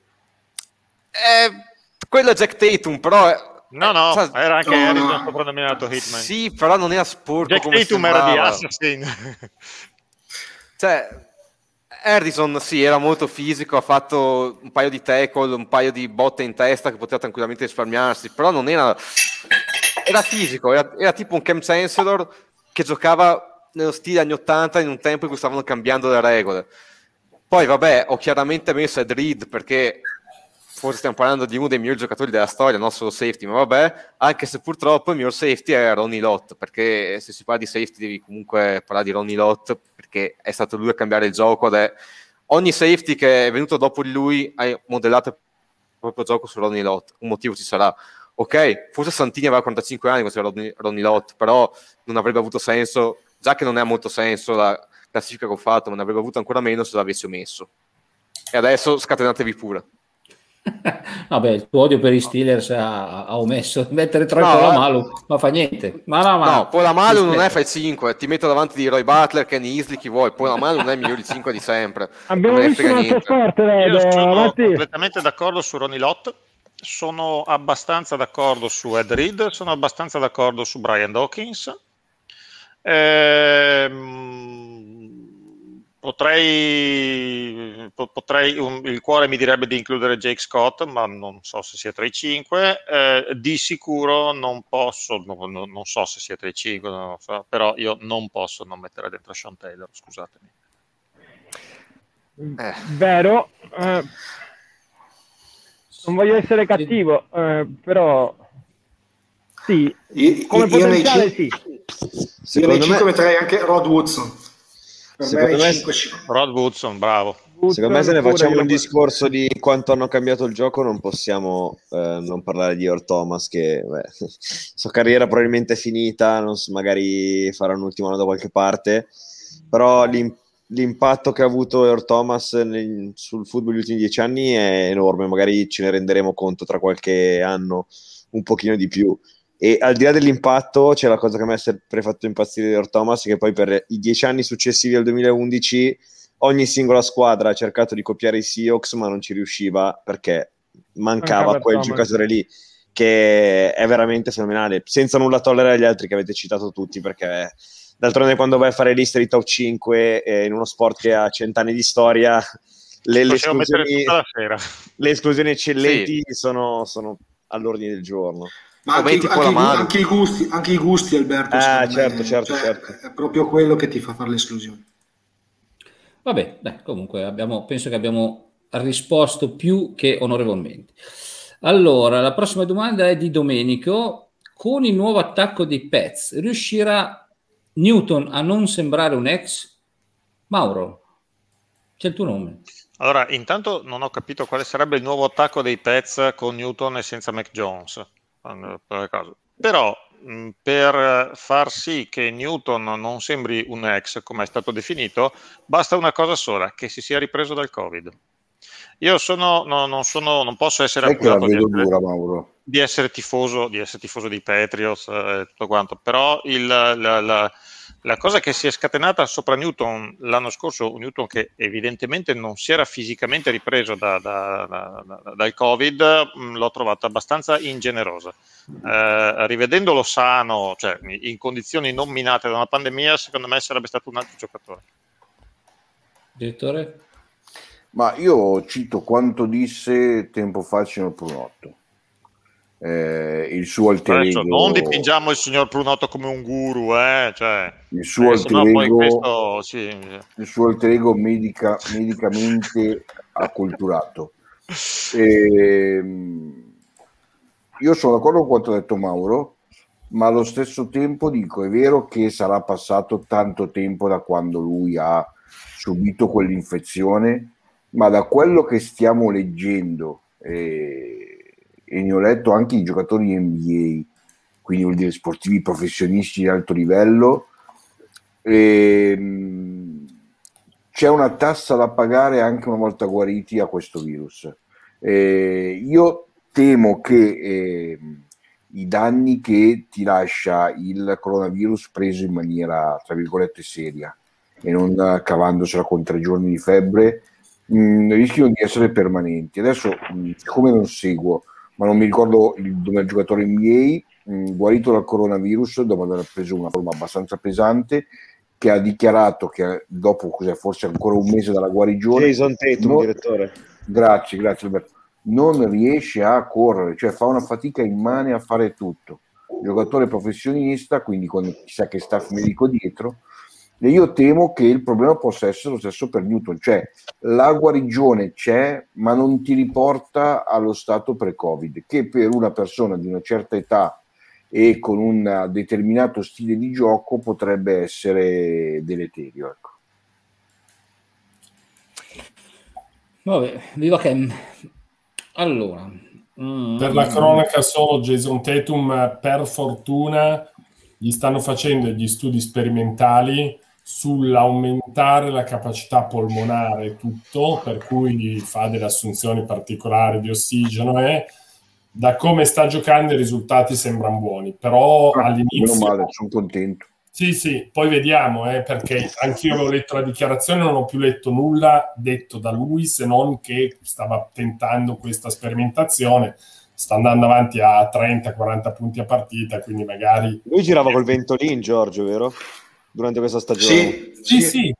quello è Jack Tatum, però era anche Harrison soprannominato Hitman. Sì, però non era sporco. Jack come Tatum sembrava. era di Assassin. Cioè, Harrison sì, era molto fisico, ha fatto un paio di tackle, un paio di botte in testa che poteva tranquillamente risparmiarsi, però non era fisico, era tipo un Cam Chancellor che giocava nello stile anni 80 in un tempo in cui stavano cambiando le regole. Poi vabbè, ho chiaramente messo Ed Reed perché forse stiamo parlando di uno dei migliori giocatori della storia, non solo safety, ma vabbè, anche se purtroppo il miglior safety è Ronnie Lott, perché se si parla di safety devi comunque parlare di Ronnie Lott, perché è stato lui a cambiare il gioco, ogni safety che è venuto dopo di lui ha modellato il proprio gioco su Ronnie Lott, un motivo ci sarà. Ok, forse Santini aveva 45 anni quando c'era Ronnie Lott, però non avrebbe avuto senso, già che non ha molto senso la classifica che ho fatto, ma ne avrebbe avuto ancora meno se l'avessi messo. E adesso scatenatevi pure. Vabbè, il tuo odio per i Steelers ha omesso di mettere troppo la Malu, ma fa niente. No, poi la Malu non è fai 5, ti metto davanti di Roy Butler, Kenny Isley, chi vuoi, poi la Malu non è il migliore di 5 di sempre. Abbiamo visto un altro sport, Io sono completamente d'accordo su Ronnie Lott, sono abbastanza d'accordo su Ed Reed, sono abbastanza d'accordo su Brian Dawkins. Potrei il cuore mi direbbe di includere Jake Scott, ma non so se sia tra i 5. Di sicuro non posso, non so se sia tra i 5, non so, però io non posso non mettere dentro Sean Taylor, scusatemi. Vero, non voglio essere cattivo, però sì, come potenziale sì. Io nei 5 metterei anche Rod Woodson. Secondo me, Rod Woodson, bravo. Secondo me se ne facciamo un discorso di quanto hanno cambiato il gioco non possiamo non parlare di Earl Thomas, che sua carriera probabilmente è finita, non so, magari farà un ultimo anno da qualche parte, però l'impatto che ha avuto Earl Thomas sul football negli ultimi 10 anni è enorme, magari ce ne renderemo conto tra qualche anno un pochino di più. E al di là dell'impatto c'è la cosa che mi ha sempre fatto impazzire di Earl Thomas, che poi per i 10 anni successivi al 2011 ogni singola squadra ha cercato di copiare i Seahawks ma non ci riusciva perché mancava quel giocatore lì che è veramente fenomenale, senza nulla togliere agli altri che avete citato tutti, perché d'altronde quando vai a fare liste di top 5 in uno sport che ha 100 anni di storia le esclusioni eccellenti sono all'ordine del giorno. Ma anche i gusti, Alberto. Certo. È proprio quello che ti fa fare l'esclusione. Vabbè, comunque penso che abbiamo risposto più che onorevolmente. Allora, la prossima domanda è di Domenico. Con il nuovo attacco dei Pets, riuscirà Newton a non sembrare un ex? Mauro, c'è il tuo nome. Allora, intanto non ho capito quale sarebbe il nuovo attacco dei Pets con Newton e senza Mac Jones. Però per far sì che Newton non sembri un ex come è stato definito basta una cosa sola, che si sia ripreso dal Covid. Io non posso essere accusato di essere tifoso dei Patriots e tutto quanto, però la cosa che si è scatenata sopra Newton l'anno scorso, un Newton che evidentemente non si era fisicamente ripreso dal Covid, l'ho trovata abbastanza ingenerosa. Rivedendolo sano, cioè in condizioni non minate da una pandemia, secondo me sarebbe stato un altro giocatore. Direttore? Ma io cito quanto disse tempo fa il signor Prunotto. Il suo alter ego, non dipingiamo il signor Prunotto come un guru, cioè, il suo alter ego medicamente acculturato. Io sono d'accordo con quanto ha detto Mauro, ma allo stesso tempo dico, è vero che sarà passato tanto tempo da quando lui ha subito quell'infezione, ma da quello che stiamo leggendo e ne ho letto anche i giocatori NBA, quindi vuol dire sportivi professionisti di alto livello, c'è una tassa da pagare anche una volta guariti a questo virus. Io temo che i danni che ti lascia il coronavirus preso in maniera, tra virgolette, seria e non cavandosela con 3 giorni di febbre, rischiano di essere permanenti. Adesso, siccome non seguo, ma non mi ricordo il nome del giocatore NBA, guarito dal coronavirus dopo aver preso una forma abbastanza pesante, che ha dichiarato che dopo forse ancora un mese dalla guarigione, Jason Tatum, direttore. Grazie Alberto, non riesce a correre, cioè fa una fatica immane a fare tutto. Giocatore professionista, quindi con chissà che staff medico dietro, e io temo che il problema possa essere lo stesso per Newton, cioè la guarigione c'è ma non ti riporta allo stato pre-Covid, che per una persona di una certa età e con un determinato stile di gioco potrebbe essere deleterio, ecco. Vabbè, viva Ken. Allora, per la cronaca, solo Jason Tatum, per fortuna gli stanno facendo gli studi sperimentali sull'aumentare la capacità polmonare, tutto, per cui fa delle assunzioni particolari di ossigeno, e da come sta giocando i risultati sembrano buoni, però all'inizio... Meno male, sono contento. Sì, poi vediamo, perché anch'io avevo letto la dichiarazione, non ho più letto nulla detto da lui, se non che stava tentando questa sperimentazione, sta andando avanti a 30-40 punti a partita, quindi magari... Lui girava col Ventolin, Giorgio, vero? Durante questa stagione. Sì.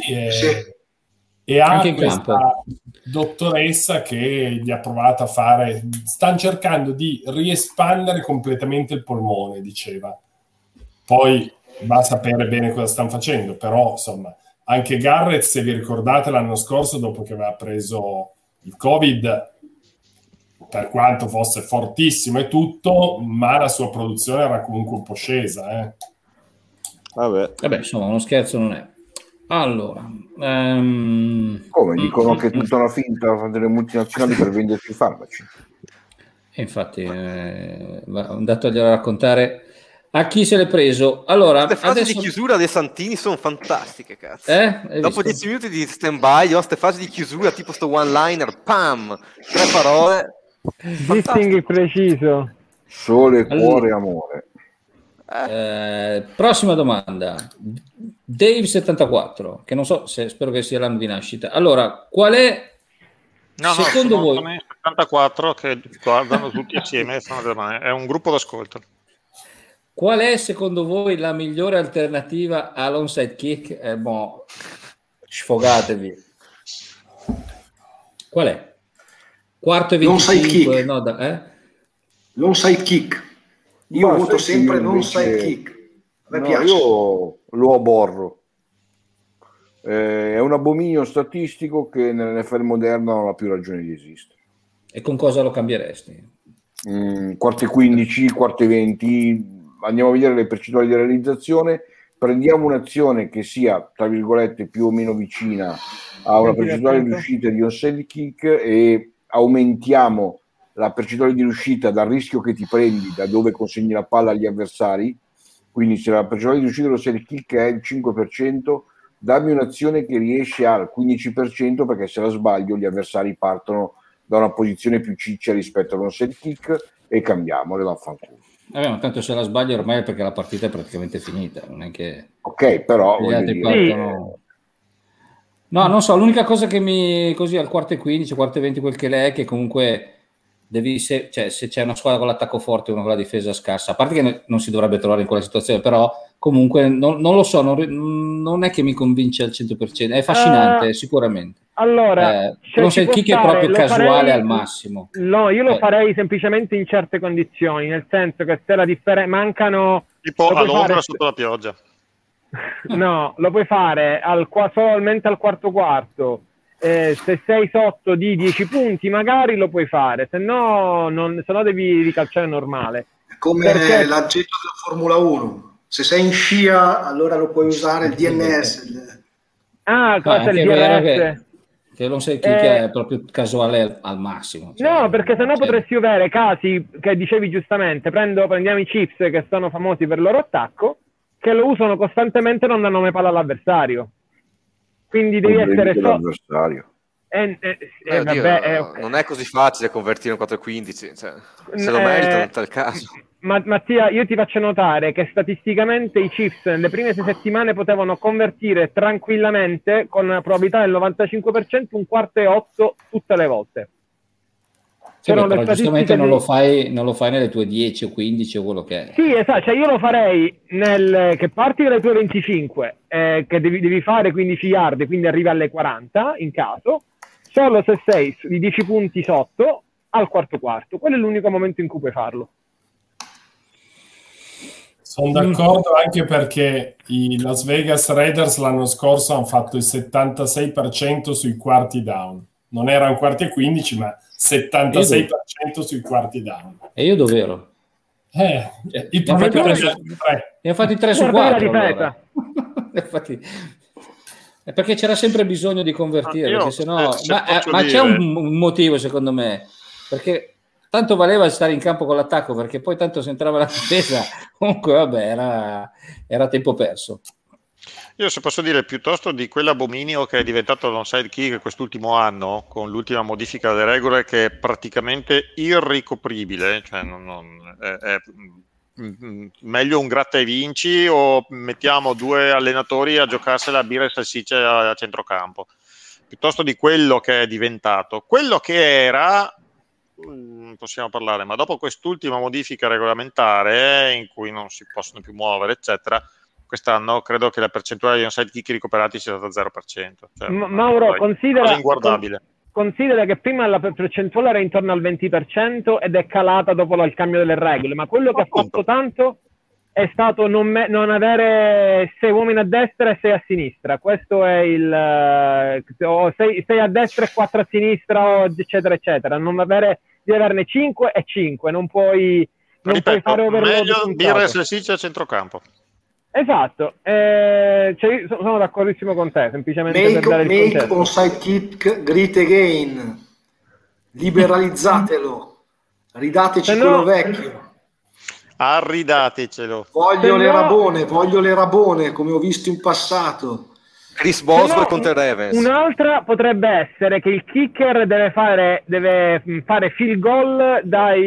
E ha anche in questa campo. dottoressa che gli ha provato a fare... Stanno cercando di riespandere completamente il polmone, diceva. Poi va a sapere bene cosa stanno facendo, però insomma, anche Garrett, se vi ricordate l'anno scorso, dopo che aveva preso il Covid, per quanto fosse fortissimo e tutto, ma la sua produzione era comunque un po' scesa. Vabbè, insomma, uno scherzo non è. Allora, come dicono che è tutta una finta delle multinazionali per venderci i farmaci. Infatti, andatogli a raccontare a chi se l'è preso. Allora, queste fasi adesso... di chiusura dei Santini sono fantastiche, cazzo. Dopo visto? 10 minuti di stand-by, queste fasi di chiusura, tipo sto one-liner, pam, 3 parole. Distingui preciso. Sole, cuore, amore. Prossima domanda. Dave74, che non so se, spero che sia l'anno di nascita. Allora, qual è secondo voi 74 che guardano tutti assieme, è un gruppo d'ascolto. Qual è secondo voi la migliore alternativa all'onside kick? Sfogatevi. Qual è? Quarto e 25? L'onside kick. Io voto sempre l'onside kick. A me piace. Io lo aborro. È un abominio statistico che nell'NFL moderna non ha più ragione di esistere. E con cosa lo cambieresti? Quarto e 15, quarto e 20. Andiamo a vedere le percentuali di realizzazione, prendiamo un'azione che sia, tra virgolette, più o meno vicina a una percentuale di riuscita di onside kick e aumentiamo la percentuale di riuscita dal rischio che ti prendi, da dove consegni la palla agli avversari. Quindi se la percentuale di riuscita dell'onside kick è il 5%, dammi un'azione che riesce al 15%, perché se la sbaglio gli avversari partono da una posizione più ciccia rispetto all'onside kick e cambiamole, vaffanculo. Ma tanto se la sbaglio ormai è perché la partita è praticamente finita, non è che però gli altri partono... No, non so, l'unica cosa che mi così al quarto e 15, quarto e 20 quel che l'è, che comunque se c'è una squadra con l'attacco forte e una con la difesa scarsa, a parte che non si dovrebbe trovare in quella situazione, però comunque non lo so, non è che mi convince al 100%, è affascinante sicuramente. Allora, non sei il kick è proprio casuale al massimo. No, io lo farei semplicemente in certe condizioni, nel senso che se la differenza mancano, tipo a Londra sotto la pioggia. No, lo puoi fare solamente al quarto. Se sei sotto di 10 punti magari lo puoi fare, se no devi ricalciare normale. Come l'accetto della Formula 1, se sei in scia allora lo puoi usare il DNS. Cosa il DRS? Che non sai chi è proprio casuale al massimo. No, perché sennò potresti avere casi che dicevi giustamente, prendiamo i Chiefs che sono famosi per il loro attacco, che lo usano costantemente e non danno mai palla all'avversario. Quindi devi essere l'avversario. non è così facile convertire un 4-15, cioè, se lo meritano in tal caso. Mattia, io ti faccio notare che statisticamente i Chiefs nelle prime 6 settimane potevano convertire tranquillamente con una probabilità del 95% un 4-8 tutte le volte. Sì, però giustamente non lo fai nelle tue 10 o 15 o quello che è. Sì, esatto, cioè io lo farei che parti dalle tue 25, che devi fare 15 yard, quindi arrivi alle 40 in caso, solo se sei di 10 punti sotto al quarto. Quello è l'unico momento in cui puoi farlo. Sono d'accordo anche perché i Las Vegas Raiders l'anno scorso hanno fatto il 76% sui quarti down. Non erano quarti e 15, ma 76% sui quarti down. E io dov'ero? Il problema è ne ha fatti 3 su 4. Allora. Infatti, è perché c'era sempre bisogno di convertire, perché sennò... ma c'è un motivo secondo me, perché tanto valeva stare in campo con l'attacco, perché poi tanto se entrava la difesa comunque vabbè era tempo perso. Io se posso dire, piuttosto di quell'abominio che è diventato l'onside kick quest'ultimo anno con l'ultima modifica delle regole, che è praticamente irricopribile, cioè è meglio un gratta e vinci o mettiamo 2 allenatori a giocarsela a birra e salsicce a centrocampo, piuttosto di quello che è diventato. Quello che era, possiamo parlare, ma dopo quest'ultima modifica regolamentare in cui non si possono più muovere eccetera, quest'anno credo che la percentuale di onside kick recuperati sia stata 0%. Cioè, Mauro, considera che prima la percentuale era intorno al 20% ed è calata dopo il cambio delle regole, ma quello che ha fatto tanto è stato non avere 6 uomini a destra e 6 a sinistra. Questo è il 6 a destra e 4 a sinistra, eccetera eccetera. Di averne 5 e 5, non puoi fare overload. Meglio birra e salsiccia a centrocampo. Esatto, io sono d'accordissimo con te, semplicemente per dare il contesto. Make onside kick great again, liberalizzatelo, ridateci quello vecchio. Arridatecelo. Voglio le rabone come ho visto in passato. Chris Boswell contro Ravens. Un'altra potrebbe essere che il kicker deve fare field goal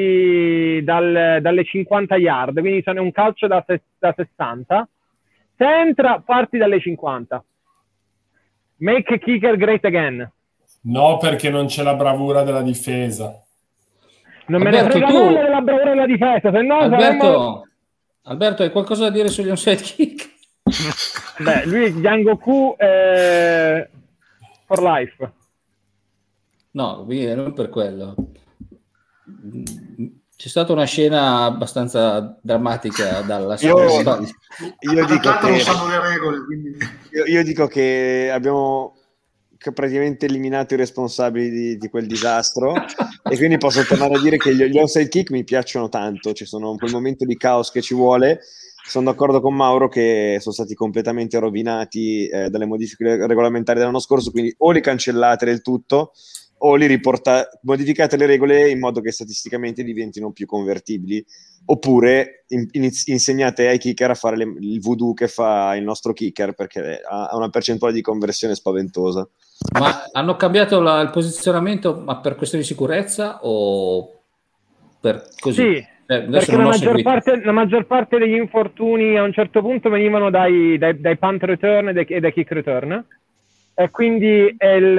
dalle 50 yard, quindi sono un calcio da 60. Se entra, parti dalle 50. Make kicker great again. No, perché non c'è la bravura della difesa. Non me ne frega nulla della bravura della difesa, se no Alberto, hai qualcosa da dire sugli onside kick? Beh, lui è Yangoku for life. No, non per quello. C'è stata una scena abbastanza drammatica dalla io dico che non sanno le regole, quindi... io dico che abbiamo praticamente eliminato i responsabili di quel disastro e quindi posso tornare a dire che gli onside kick mi piacciono tanto, ci sono quel momento di caos che ci vuole. Sono d'accordo con Mauro che sono stati completamente rovinati dalle modifiche regolamentari dell'anno scorso, quindi o li cancellate del tutto o li modificate le regole in modo che statisticamente diventino più convertibili, oppure insegnate ai kicker a fare il voodoo che fa il nostro kicker, perché ha una percentuale di conversione spaventosa. Ma hanno cambiato il posizionamento, ma per questioni di sicurezza o per così? Sì, perché la maggior parte degli infortuni a un certo punto venivano dai punt return e dai kick return, e quindi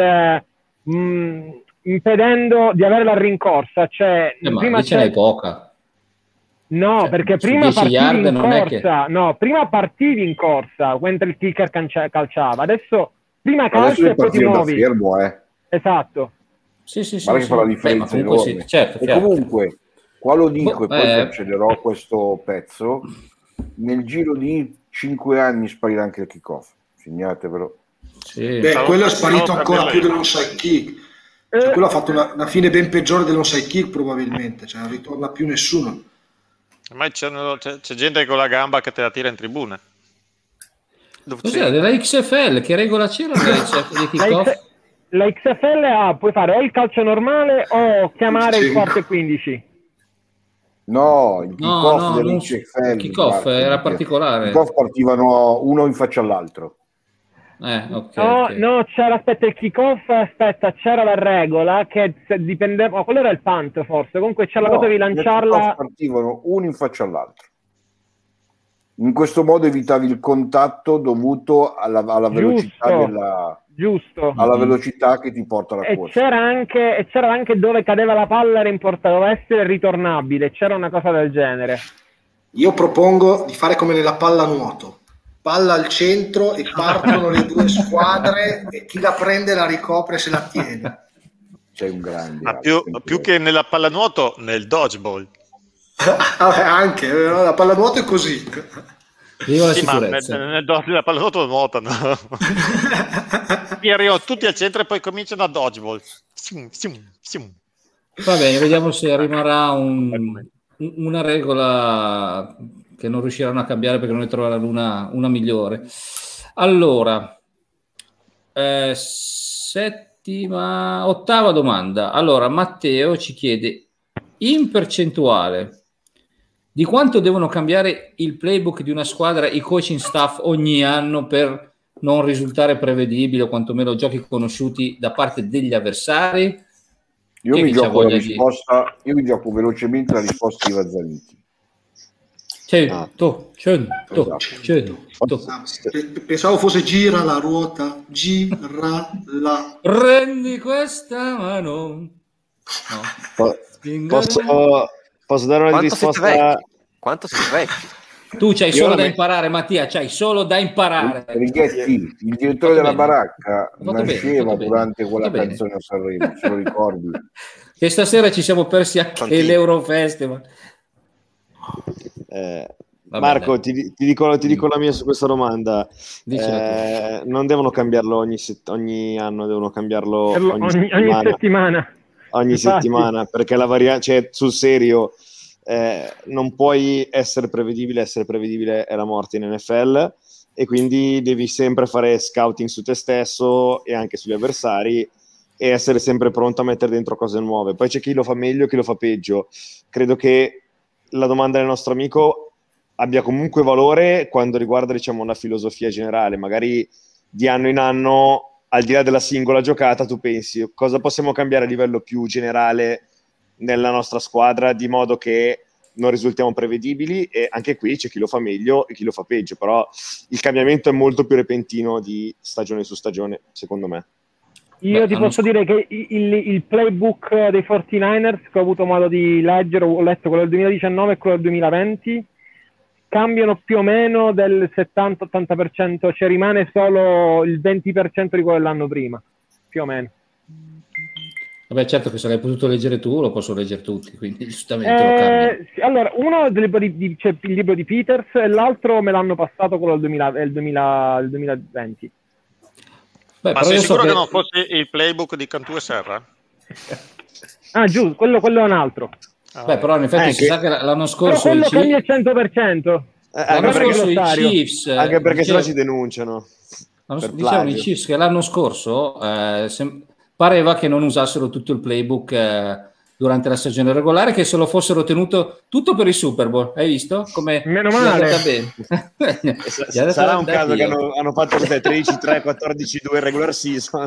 impedendo di avere la rincorsa, cioè prima ce n'hai poca. No, cioè, perché prima partivi in corsa, prima partivi in corsa mentre il kicker calciava, adesso prima calci e poi ti muovi. Fermo, Esatto. Sì, che fa la differenza enorme. Certo. Comunque, qua lo dico e poi cancellerò questo pezzo, nel giro di 5 anni sparirà anche il kickoff, segnatevelo. Sì. Quello è sparito ancora più dell'onside kick. Cioè, quello ha fatto una fine ben peggiore dell'onside kick probabilmente, cioè non ritorna più nessuno. Ormai c'è gente con la gamba che te la tira in tribuna. Cos'è? Della XFL, che regola c'era di kickoff? La XFL puoi fare o il calcio normale o chiamare il quarto e 15. No, il kickoff dell'XFL. Il kickoff era particolare. Il kickoff partivano uno in faccia all'altro. Okay. No, c'era, aspetta, il kick-off, c'era la regola che dipendeva, quello era il punt forse, comunque c'era la cosa di lanciarla. Partivano uno in faccia all'altro. In questo modo evitavi il contatto dovuto alla velocità alla velocità che ti porta la corsa. C'era anche dove cadeva la palla, doveva essere ritornabile, c'era una cosa del genere. Io propongo di fare come nella pallanuoto. Palla al centro e partono le due squadre e chi la prende la ricopre se la tiene. Sei un grande. Ma più che nella pallanuoto, nel dodgeball. Anche la pallanuoto è così. Viva la sì, sicurezza. Ma nella pallanuoto nuotano. Mi arrivano tutti al centro e poi cominciano a dodgeball. Va bene, vediamo se rimarrà una regola che non riusciranno a cambiare perché non ne troveranno una migliore. Allora, ottava domanda. Allora, Matteo ci chiede in percentuale di quanto devono cambiare il playbook di una squadra i coaching staff ogni anno per non risultare prevedibili o quantomeno giochi conosciuti da parte degli avversari. Io mi gioco velocemente la risposta di Vazzaniti. 100. Pensavo fosse gira la ruota, gira la. Prendi questa mano. Posso dare una risposta? Quanto siete vecchi? Tu c'hai solo da imparare, Mattia, c'hai solo da imparare. Righetti, il direttore della baracca nasceva durante quella canzone a Sanremo, se lo ricordi. Che stasera ci siamo persi anche l'Eurofestival. Marco, ti dico la mia su questa domanda. Non devono cambiarlo ogni anno, devono cambiarlo ogni settimana. Ogni settimana, perché la variante, sul serio, non puoi essere prevedibile è la morte in NFL, e quindi devi sempre fare scouting su te stesso e anche sugli avversari e essere sempre pronto a mettere dentro cose nuove. Poi c'è chi lo fa meglio, chi lo fa peggio. Credo che la domanda del nostro amico abbia comunque valore quando riguarda, diciamo, la filosofia generale. Magari di anno in anno, al di là della singola giocata, tu pensi cosa possiamo cambiare a livello più generale nella nostra squadra di modo che non risultiamo prevedibili, e anche qui c'è chi lo fa meglio e chi lo fa peggio, però il cambiamento è molto più repentino di stagione su stagione, secondo me. Io ti posso dire che il playbook dei 49ers che ho avuto modo di leggere, ho letto quello del 2019 e quello del 2020, cambiano più o meno del 70-80%, cioè rimane solo il 20% di quello dell'anno prima, più o meno. Vabbè, certo che se l'hai potuto leggere tu, lo posso leggere tutti, quindi giustamente lo cambio. Allora, uno c'è il libro di Peters e l'altro me l'hanno passato quello del 2020. Beh, ma sei sicuro che non fosse il playbook di Cantù e Serra? Giusto, quello è un altro. Beh, però in effetti si sa che l'anno scorso quello cambia il 100%. L'anno scorso i Chiefs, anche perché sennò ci denunciano. Dicevano i Chiefs che l'anno scorso pareva che non usassero tutto il playbook durante la stagione regolare, che se lo fossero tenuto tutto per il Super Bowl. Hai visto? Come meno male. Sarà un caso che hanno fatto 13-3, 14-2 regular season.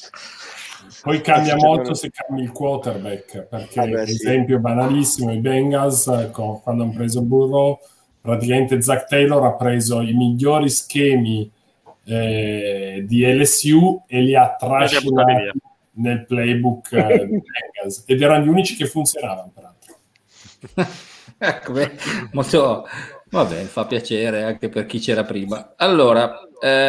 Poi cambia molto se cambi il quarterback, perché esempio banalissimo, i Bengals quando hanno preso Burrow, praticamente Zach Taylor ha preso i migliori schemi di LSU e li ha trascinati nel playbook dei Bengals, ed erano gli unici che funzionavano, peraltro. Ecco, molto vabbè, fa piacere anche per chi c'era prima. Allora,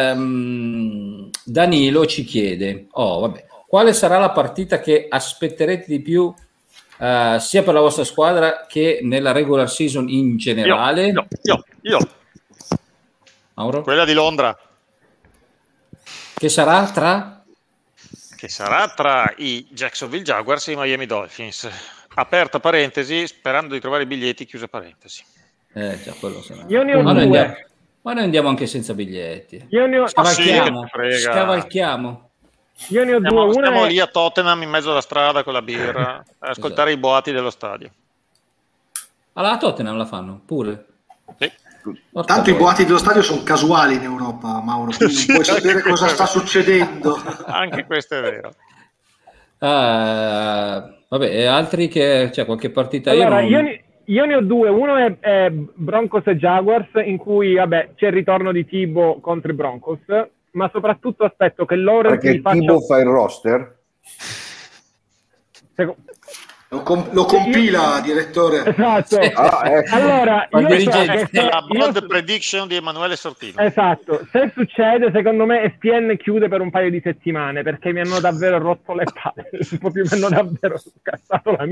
Danilo ci chiede quale sarà la partita che aspetterete di più sia per la vostra squadra che nella regular season in generale? Io. Mauro? Quella di Londra. Che sarà tra i Jacksonville Jaguars e i Miami Dolphins. Aperta parentesi, sperando di trovare i biglietti, chiusa parentesi. Già, quello sarà. Io ne ho due. Ma noi andiamo anche senza biglietti. Io ne ho... Scavalchiamo. Io ne ho due. Stiamo lì a Tottenham in mezzo alla strada con la birra a ascoltare i boati dello stadio. Allora a Tottenham la fanno pure. Sì. Tanto i boati dello stadio sono casuali in Europa, Mauro, quindi non puoi sapere cosa sta succedendo. Anche questo è vero. Vabbè, altri che c'è qualche partita? Allora, io ne ho due. Uno è Broncos e Jaguars, in cui c'è il ritorno di Thibaut contro i Broncos, ma soprattutto aspetto che Lawrence perché Thibaut fa il roster. Lo compila, direttore. Esatto. Ecco. Allora, la bold prediction di Emanuele Sortino. Esatto. Se succede, secondo me ESPN chiude per un paio di settimane, perché mi hanno davvero rotto le palle. Proprio mi hanno davvero scassato la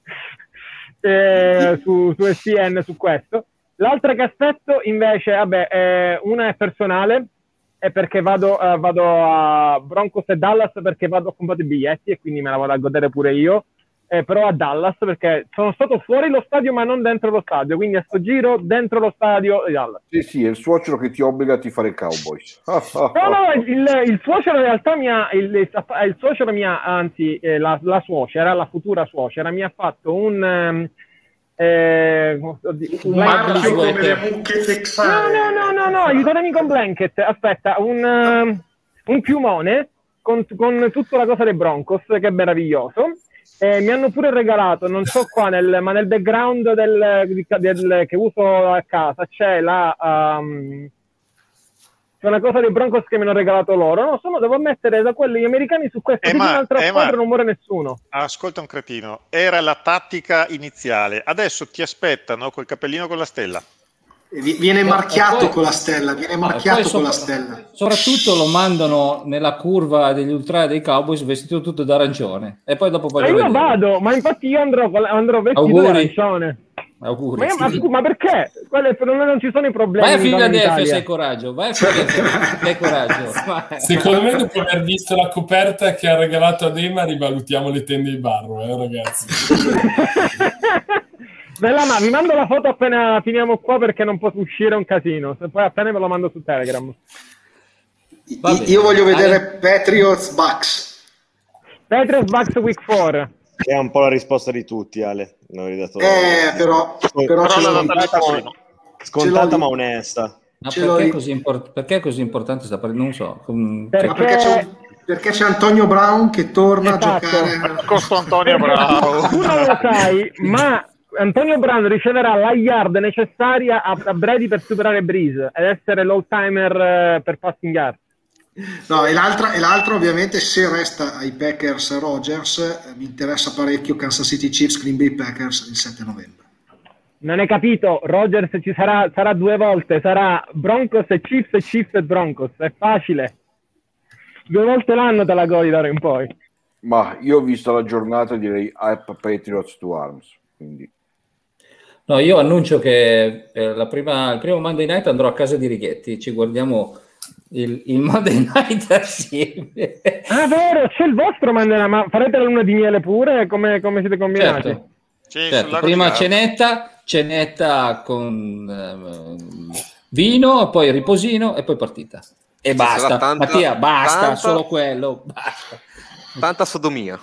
mente su ESPN su questo. L'altra che aspetto invece, una è personale, è perché vado a Broncos e Dallas, perché vado a comprare i biglietti e quindi me la vado a godere pure io. Però a Dallas, perché sono stato fuori lo stadio ma non dentro lo stadio, quindi a sto giro dentro lo stadio di Dallas. Sì, è il suocero che ti obbliga a tifare i Cowboys. No, il suocero in realtà la suocera, la futura suocera, mi ha fatto un marchio come le mucche texane. No, aiutami con blanket. Aspetta, un piumone con tutta la cosa dei Broncos, che è meraviglioso. Mi hanno pure regalato, non so qua, ma nel background che uso a casa c'è c'è una cosa dei Broncos che mi hanno regalato loro. No, devo mettere da quelli americani su questo, un'altra squadra non muore nessuno. Ascolta un cretino, era la tattica iniziale, adesso ti aspettano col cappellino con la stella. Viene marchiato con la stella, soprattutto lo mandano nella curva degli ultra dei Cowboys vestito tutto d'arancione e poi dopo io vado, ma infatti io andrò vestito d'arancione. Auguri. Ma perché? Non ci sono i problemi. Vai a Philadelphia, sei coraggio. Sei coraggio. Secondo me, dopo aver visto la coperta che ha regalato ad Ema, rivalutiamo le tende di Barro, ragazzi. Bella, ma vi mando la foto appena finiamo qua, perché non può uscire un casino. Se poi appena ve lo mando su Telegram. Io voglio vedere Patriots Bucks Week 4. Che è un po' la risposta di tutti, Ale. Però scontata ma onesta. Ma perché è così importante sta partita? Non so. Perché c'è Antonio Brown che torna a giocare. Costo Antonio Brown. Tu non lo sai, ma Antonio Brown riceverà la yard necessaria a Brady per superare Breeze ed essere l'all timer per passing yard. No, e l'altra ovviamente, se resta ai Packers Rodgers, mi interessa parecchio Kansas City Chiefs Green Bay Packers il 7 novembre. Non hai capito, Rodgers ci sarà 2 volte, sarà Broncos e Chiefs e Broncos, è facile. 2 volte l'anno te la godi d'ora in poi. Ma io ho visto la giornata, direi Hype Patriots to Arms, quindi. No, io annuncio che il primo Monday Night andrò a casa di Righetti, ci guardiamo il Monday Night assieme. Ah, vero, c'è il vostro Monday Night, ma farete la luna di miele pure? Come siete combinati? Certo. Prima cenetta con vino, poi riposino e poi partita. E basta, Mattia, basta, solo quello, basta. Tanta sodomia.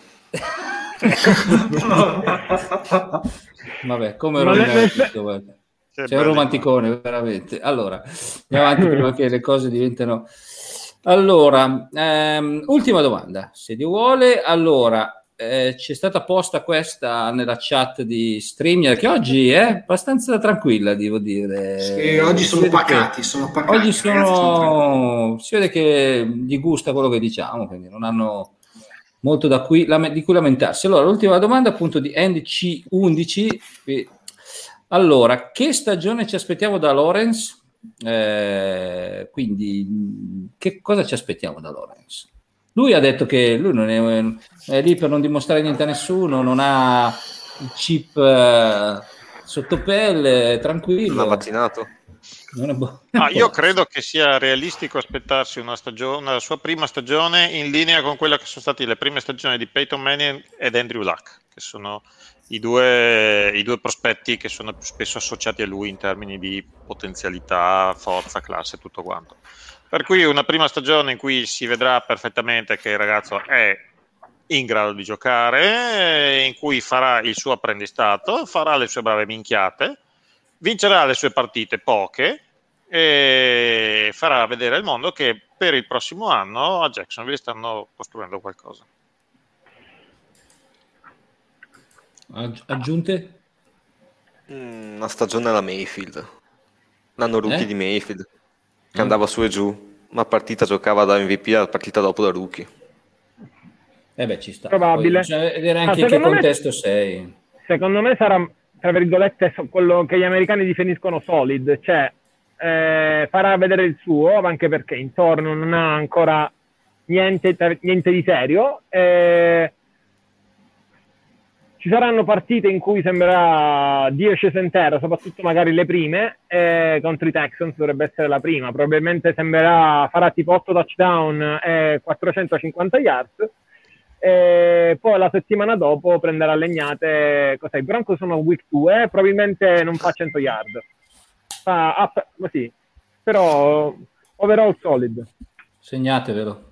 Vabbè, come romantico, c'è un romanticone veramente. Allora, andiamo avanti prima che le cose diventano. Allora, ultima domanda, se Dio vuole. Allora, c'è stata posta questa nella chat di StreamYard, che oggi è abbastanza tranquilla, devo dire. Sì, oggi sono pacati. Oggi si vede che gli gusta quello che diciamo, quindi non hanno molto di cui lamentarsi. Allora, l'ultima domanda appunto di NC11. Allora, che stagione ci aspettiamo da Lawrence? Quindi, che cosa ci aspettiamo da Lawrence? Lui ha detto che lui non è lì per non dimostrare niente a nessuno, non ha il chip sotto pelle, tranquillo. Non ha vaccinato. Io credo che sia realistico aspettarsi una sua prima stagione in linea con quella che sono state le prime stagioni di Peyton Manning ed Andrew Luck, che sono i due prospetti che sono più spesso associati a lui in termini di potenzialità, forza, classe e tutto quanto. Per cui una prima stagione in cui si vedrà perfettamente che il ragazzo è in grado di giocare, in cui farà il suo apprendistato, farà le sue brave minchiate vincerà le sue partite, poche, e farà vedere al mondo che per il prossimo anno a Jacksonville stanno costruendo qualcosa. Aggiunte? Una stagione alla Mayfield, l'anno rookie di Mayfield, che andava su e giù, una partita giocava da MVP, la partita dopo da rookie. Ci sta. Probabile. Poi bisogna vedere anche in che contesto sei. Secondo me sarà, tra virgolette, quello che gli americani definiscono solid, cioè farà vedere il suo, anche perché intorno non ha ancora niente di serio. Ci saranno partite in cui sembrerà Dio sceso in terra, soprattutto magari le prime, contro i Texans dovrebbe essere la prima, probabilmente farà tipo 8 touchdown e 450 yards, e poi la settimana dopo prenderà legnate. I Broncos sono week 2, probabilmente non fa 100 yard, fa così, però overall solid. Segnatevelo.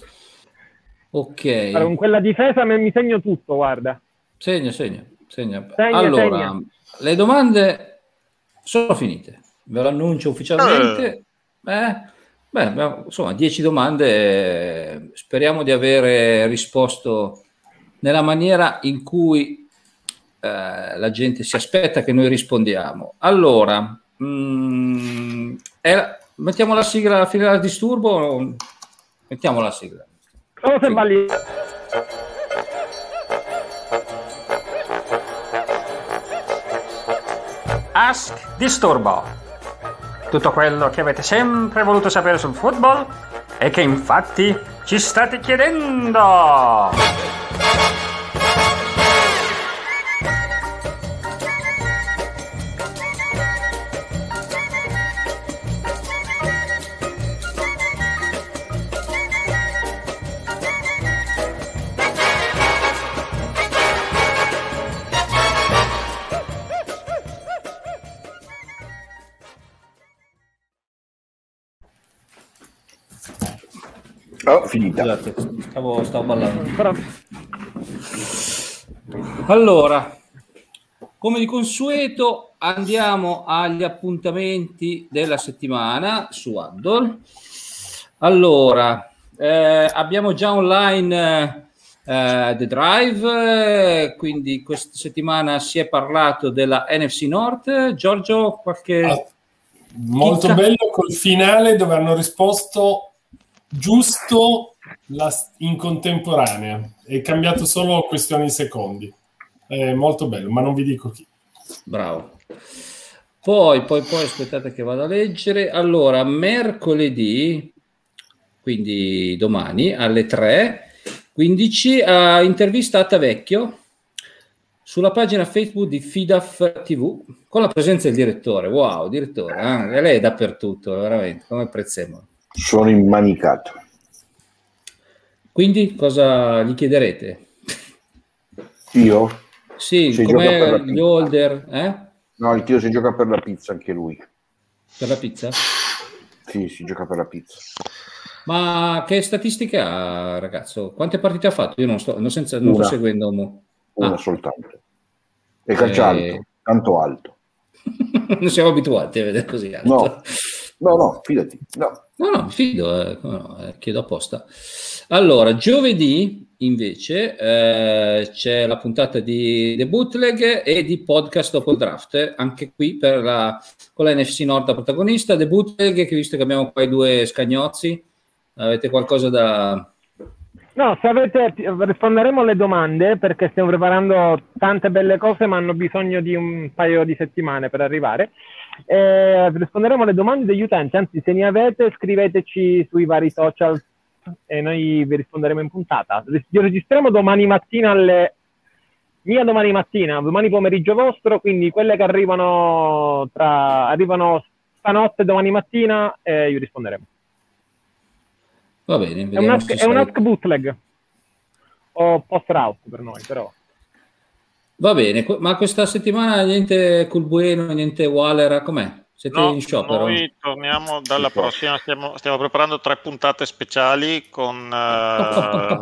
Ok. Con quella difesa mi segno tutto, guarda. Segna. Allora, le domande sono finite, ve lo annuncio ufficialmente. Insomma, 10 domande, speriamo di avere risposto nella maniera in cui la gente si aspetta che noi rispondiamo. Allora, mettiamo la sigla alla fine del disturbo? Mettiamo la sigla. Solo se balli. Ask Disturbo. Tutto quello che avete sempre voluto sapere sul football e che infatti ci state chiedendo. Finita. Scusate, stavo ballando. Allora, come di consueto, andiamo agli appuntamenti della settimana su Huddle. Allora, abbiamo già online The Drive, quindi questa settimana si è parlato della NFC North. Giorgio, qualche... Molto bello col finale dove hanno risposto giusto in contemporanea, è cambiato solo questione di secondi, è molto bello, ma non vi dico chi. Bravo. Poi aspettate che vado a leggere. Allora, mercoledì, quindi domani alle 3:15, ha intervistata Vecchio sulla pagina Facebook di FIDAF TV con la presenza del direttore. Wow, direttore, lei è dappertutto, veramente, come Prezzemolo. Sono immanicato. Quindi cosa gli chiederete? Io? Sì, si come gli holder, No, il tio si gioca per la pizza anche lui. Per la pizza? Sì, si gioca per la pizza. Ma che statistiche ha, ragazzo? Quante partite ha fatto? Io non sto seguendo. Una soltanto. E calcia alto, tanto alto. Non siamo abituati a vedere così alto. No, fidati. No, mi fido, chiedo apposta. Allora, giovedì invece c'è la puntata di The Bootleg e di Podcast dopo il draft, anche qui con la NFC Nord protagonista. The Bootleg, che visto che abbiamo qua i due scagnozzi, avete qualcosa da... No, se risponderemo alle domande, perché stiamo preparando tante belle cose, ma hanno bisogno di un paio di settimane per arrivare. Risponderemo alle domande degli utenti, anzi, se ne avete scriveteci sui vari social e noi vi risponderemo in puntata. Registriamo domani mattina domani pomeriggio vostro, quindi quelle che arrivano stanotte, domani mattina, io risponderemo. Va bene, è un ask bootleg o post route per noi, però. Va bene, ma questa settimana niente Culbueno, niente Waller, com'è? Siete in sciopero? Noi torniamo dalla prossima, stiamo preparando 3 puntate speciali con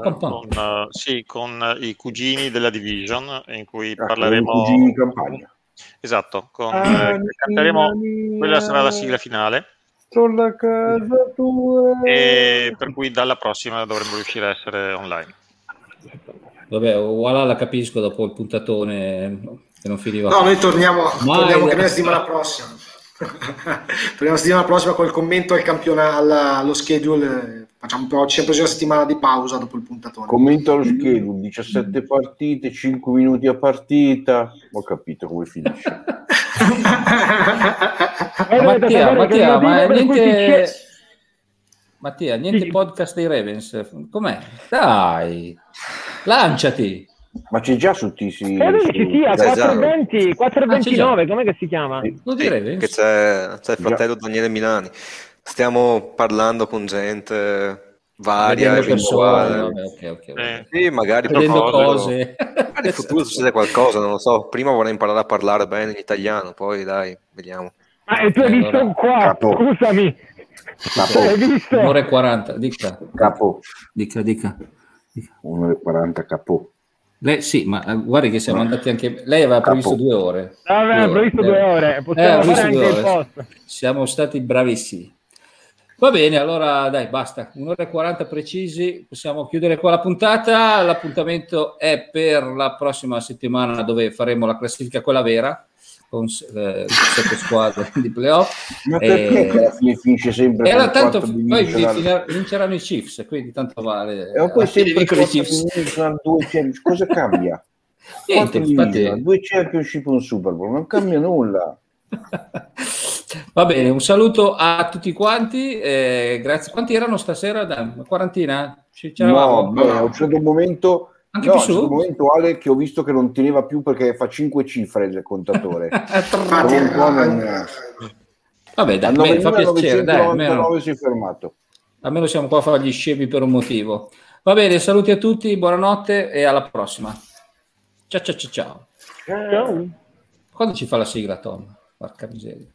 i cugini della Division, in cui parleremo... Cugini in campagna. Esatto, canteremo, quella sarà la sigla finale. Sulla casa tua. E per cui dalla prossima dovremmo riuscire a essere online. Vabbè, voilà, la capisco dopo il puntatone che non finiva. No, noi torniamo che ne la settimana prossima. Torniamo la settimana prossima col commento al campionato, allo schedule. Facciamo però ci è presa una settimana di pausa dopo il puntatone. Commento allo schedule, 17 partite, 5 minuti a partita. Ho capito come finisce. Mattia, niente podcast dei Ravens. Com'è? Dai, lanciati. Ma c'è già su TC. Credo che ci sia 420, 429, com'è che si chiama? Lo direi, che c'è il fratello Daniele Milani. Stiamo parlando con gente varia, eventuale. Okay. Sì, magari vedendo cose. Nel futuro succede qualcosa, non lo so. Prima vorrei imparare a parlare bene in italiano, poi dai, vediamo. Ma tu hai visto qua? Capo. Scusami. Capo. Hai visto? 1:40, dica. Capo. Dica. 1:40 capo. Lei, sì, ma guardi che siamo andati anche. Lei aveva previsto 2 ore. Aveva previsto 2 ore. Possiamo fare anche il post. Siamo stati bravissimi. Va bene, allora dai, basta. 1:40 precisi. Possiamo chiudere qua la puntata. L'appuntamento è per la prossima settimana, dove faremo la classifica quella vera, con 7 squadre di playoff. Ma perché alla fine finisce sempre con tanto poi divisional? vinceranno i Chiefs, quindi tanto vale. E poi sempre con i Chiefs. Cosa cambia? Niente, infatti... 2 championship e un Super Bowl, non cambia nulla. Va bene, un saluto a tutti quanti, grazie. Quanti erano stasera? Una quarantina? No, a un certo momento anche più su? Ale, che ho visto che non teneva più perché fa 5 cifre il contatore. Vabbè, dai, fa piacere, dai, almeno si è fermato. Almeno siamo qua a fare gli scemi per un motivo. Va bene, saluti a tutti, buonanotte e alla prossima. Ciao. Ciao. Quando ci fa la sigla, Tom? Porca miseria.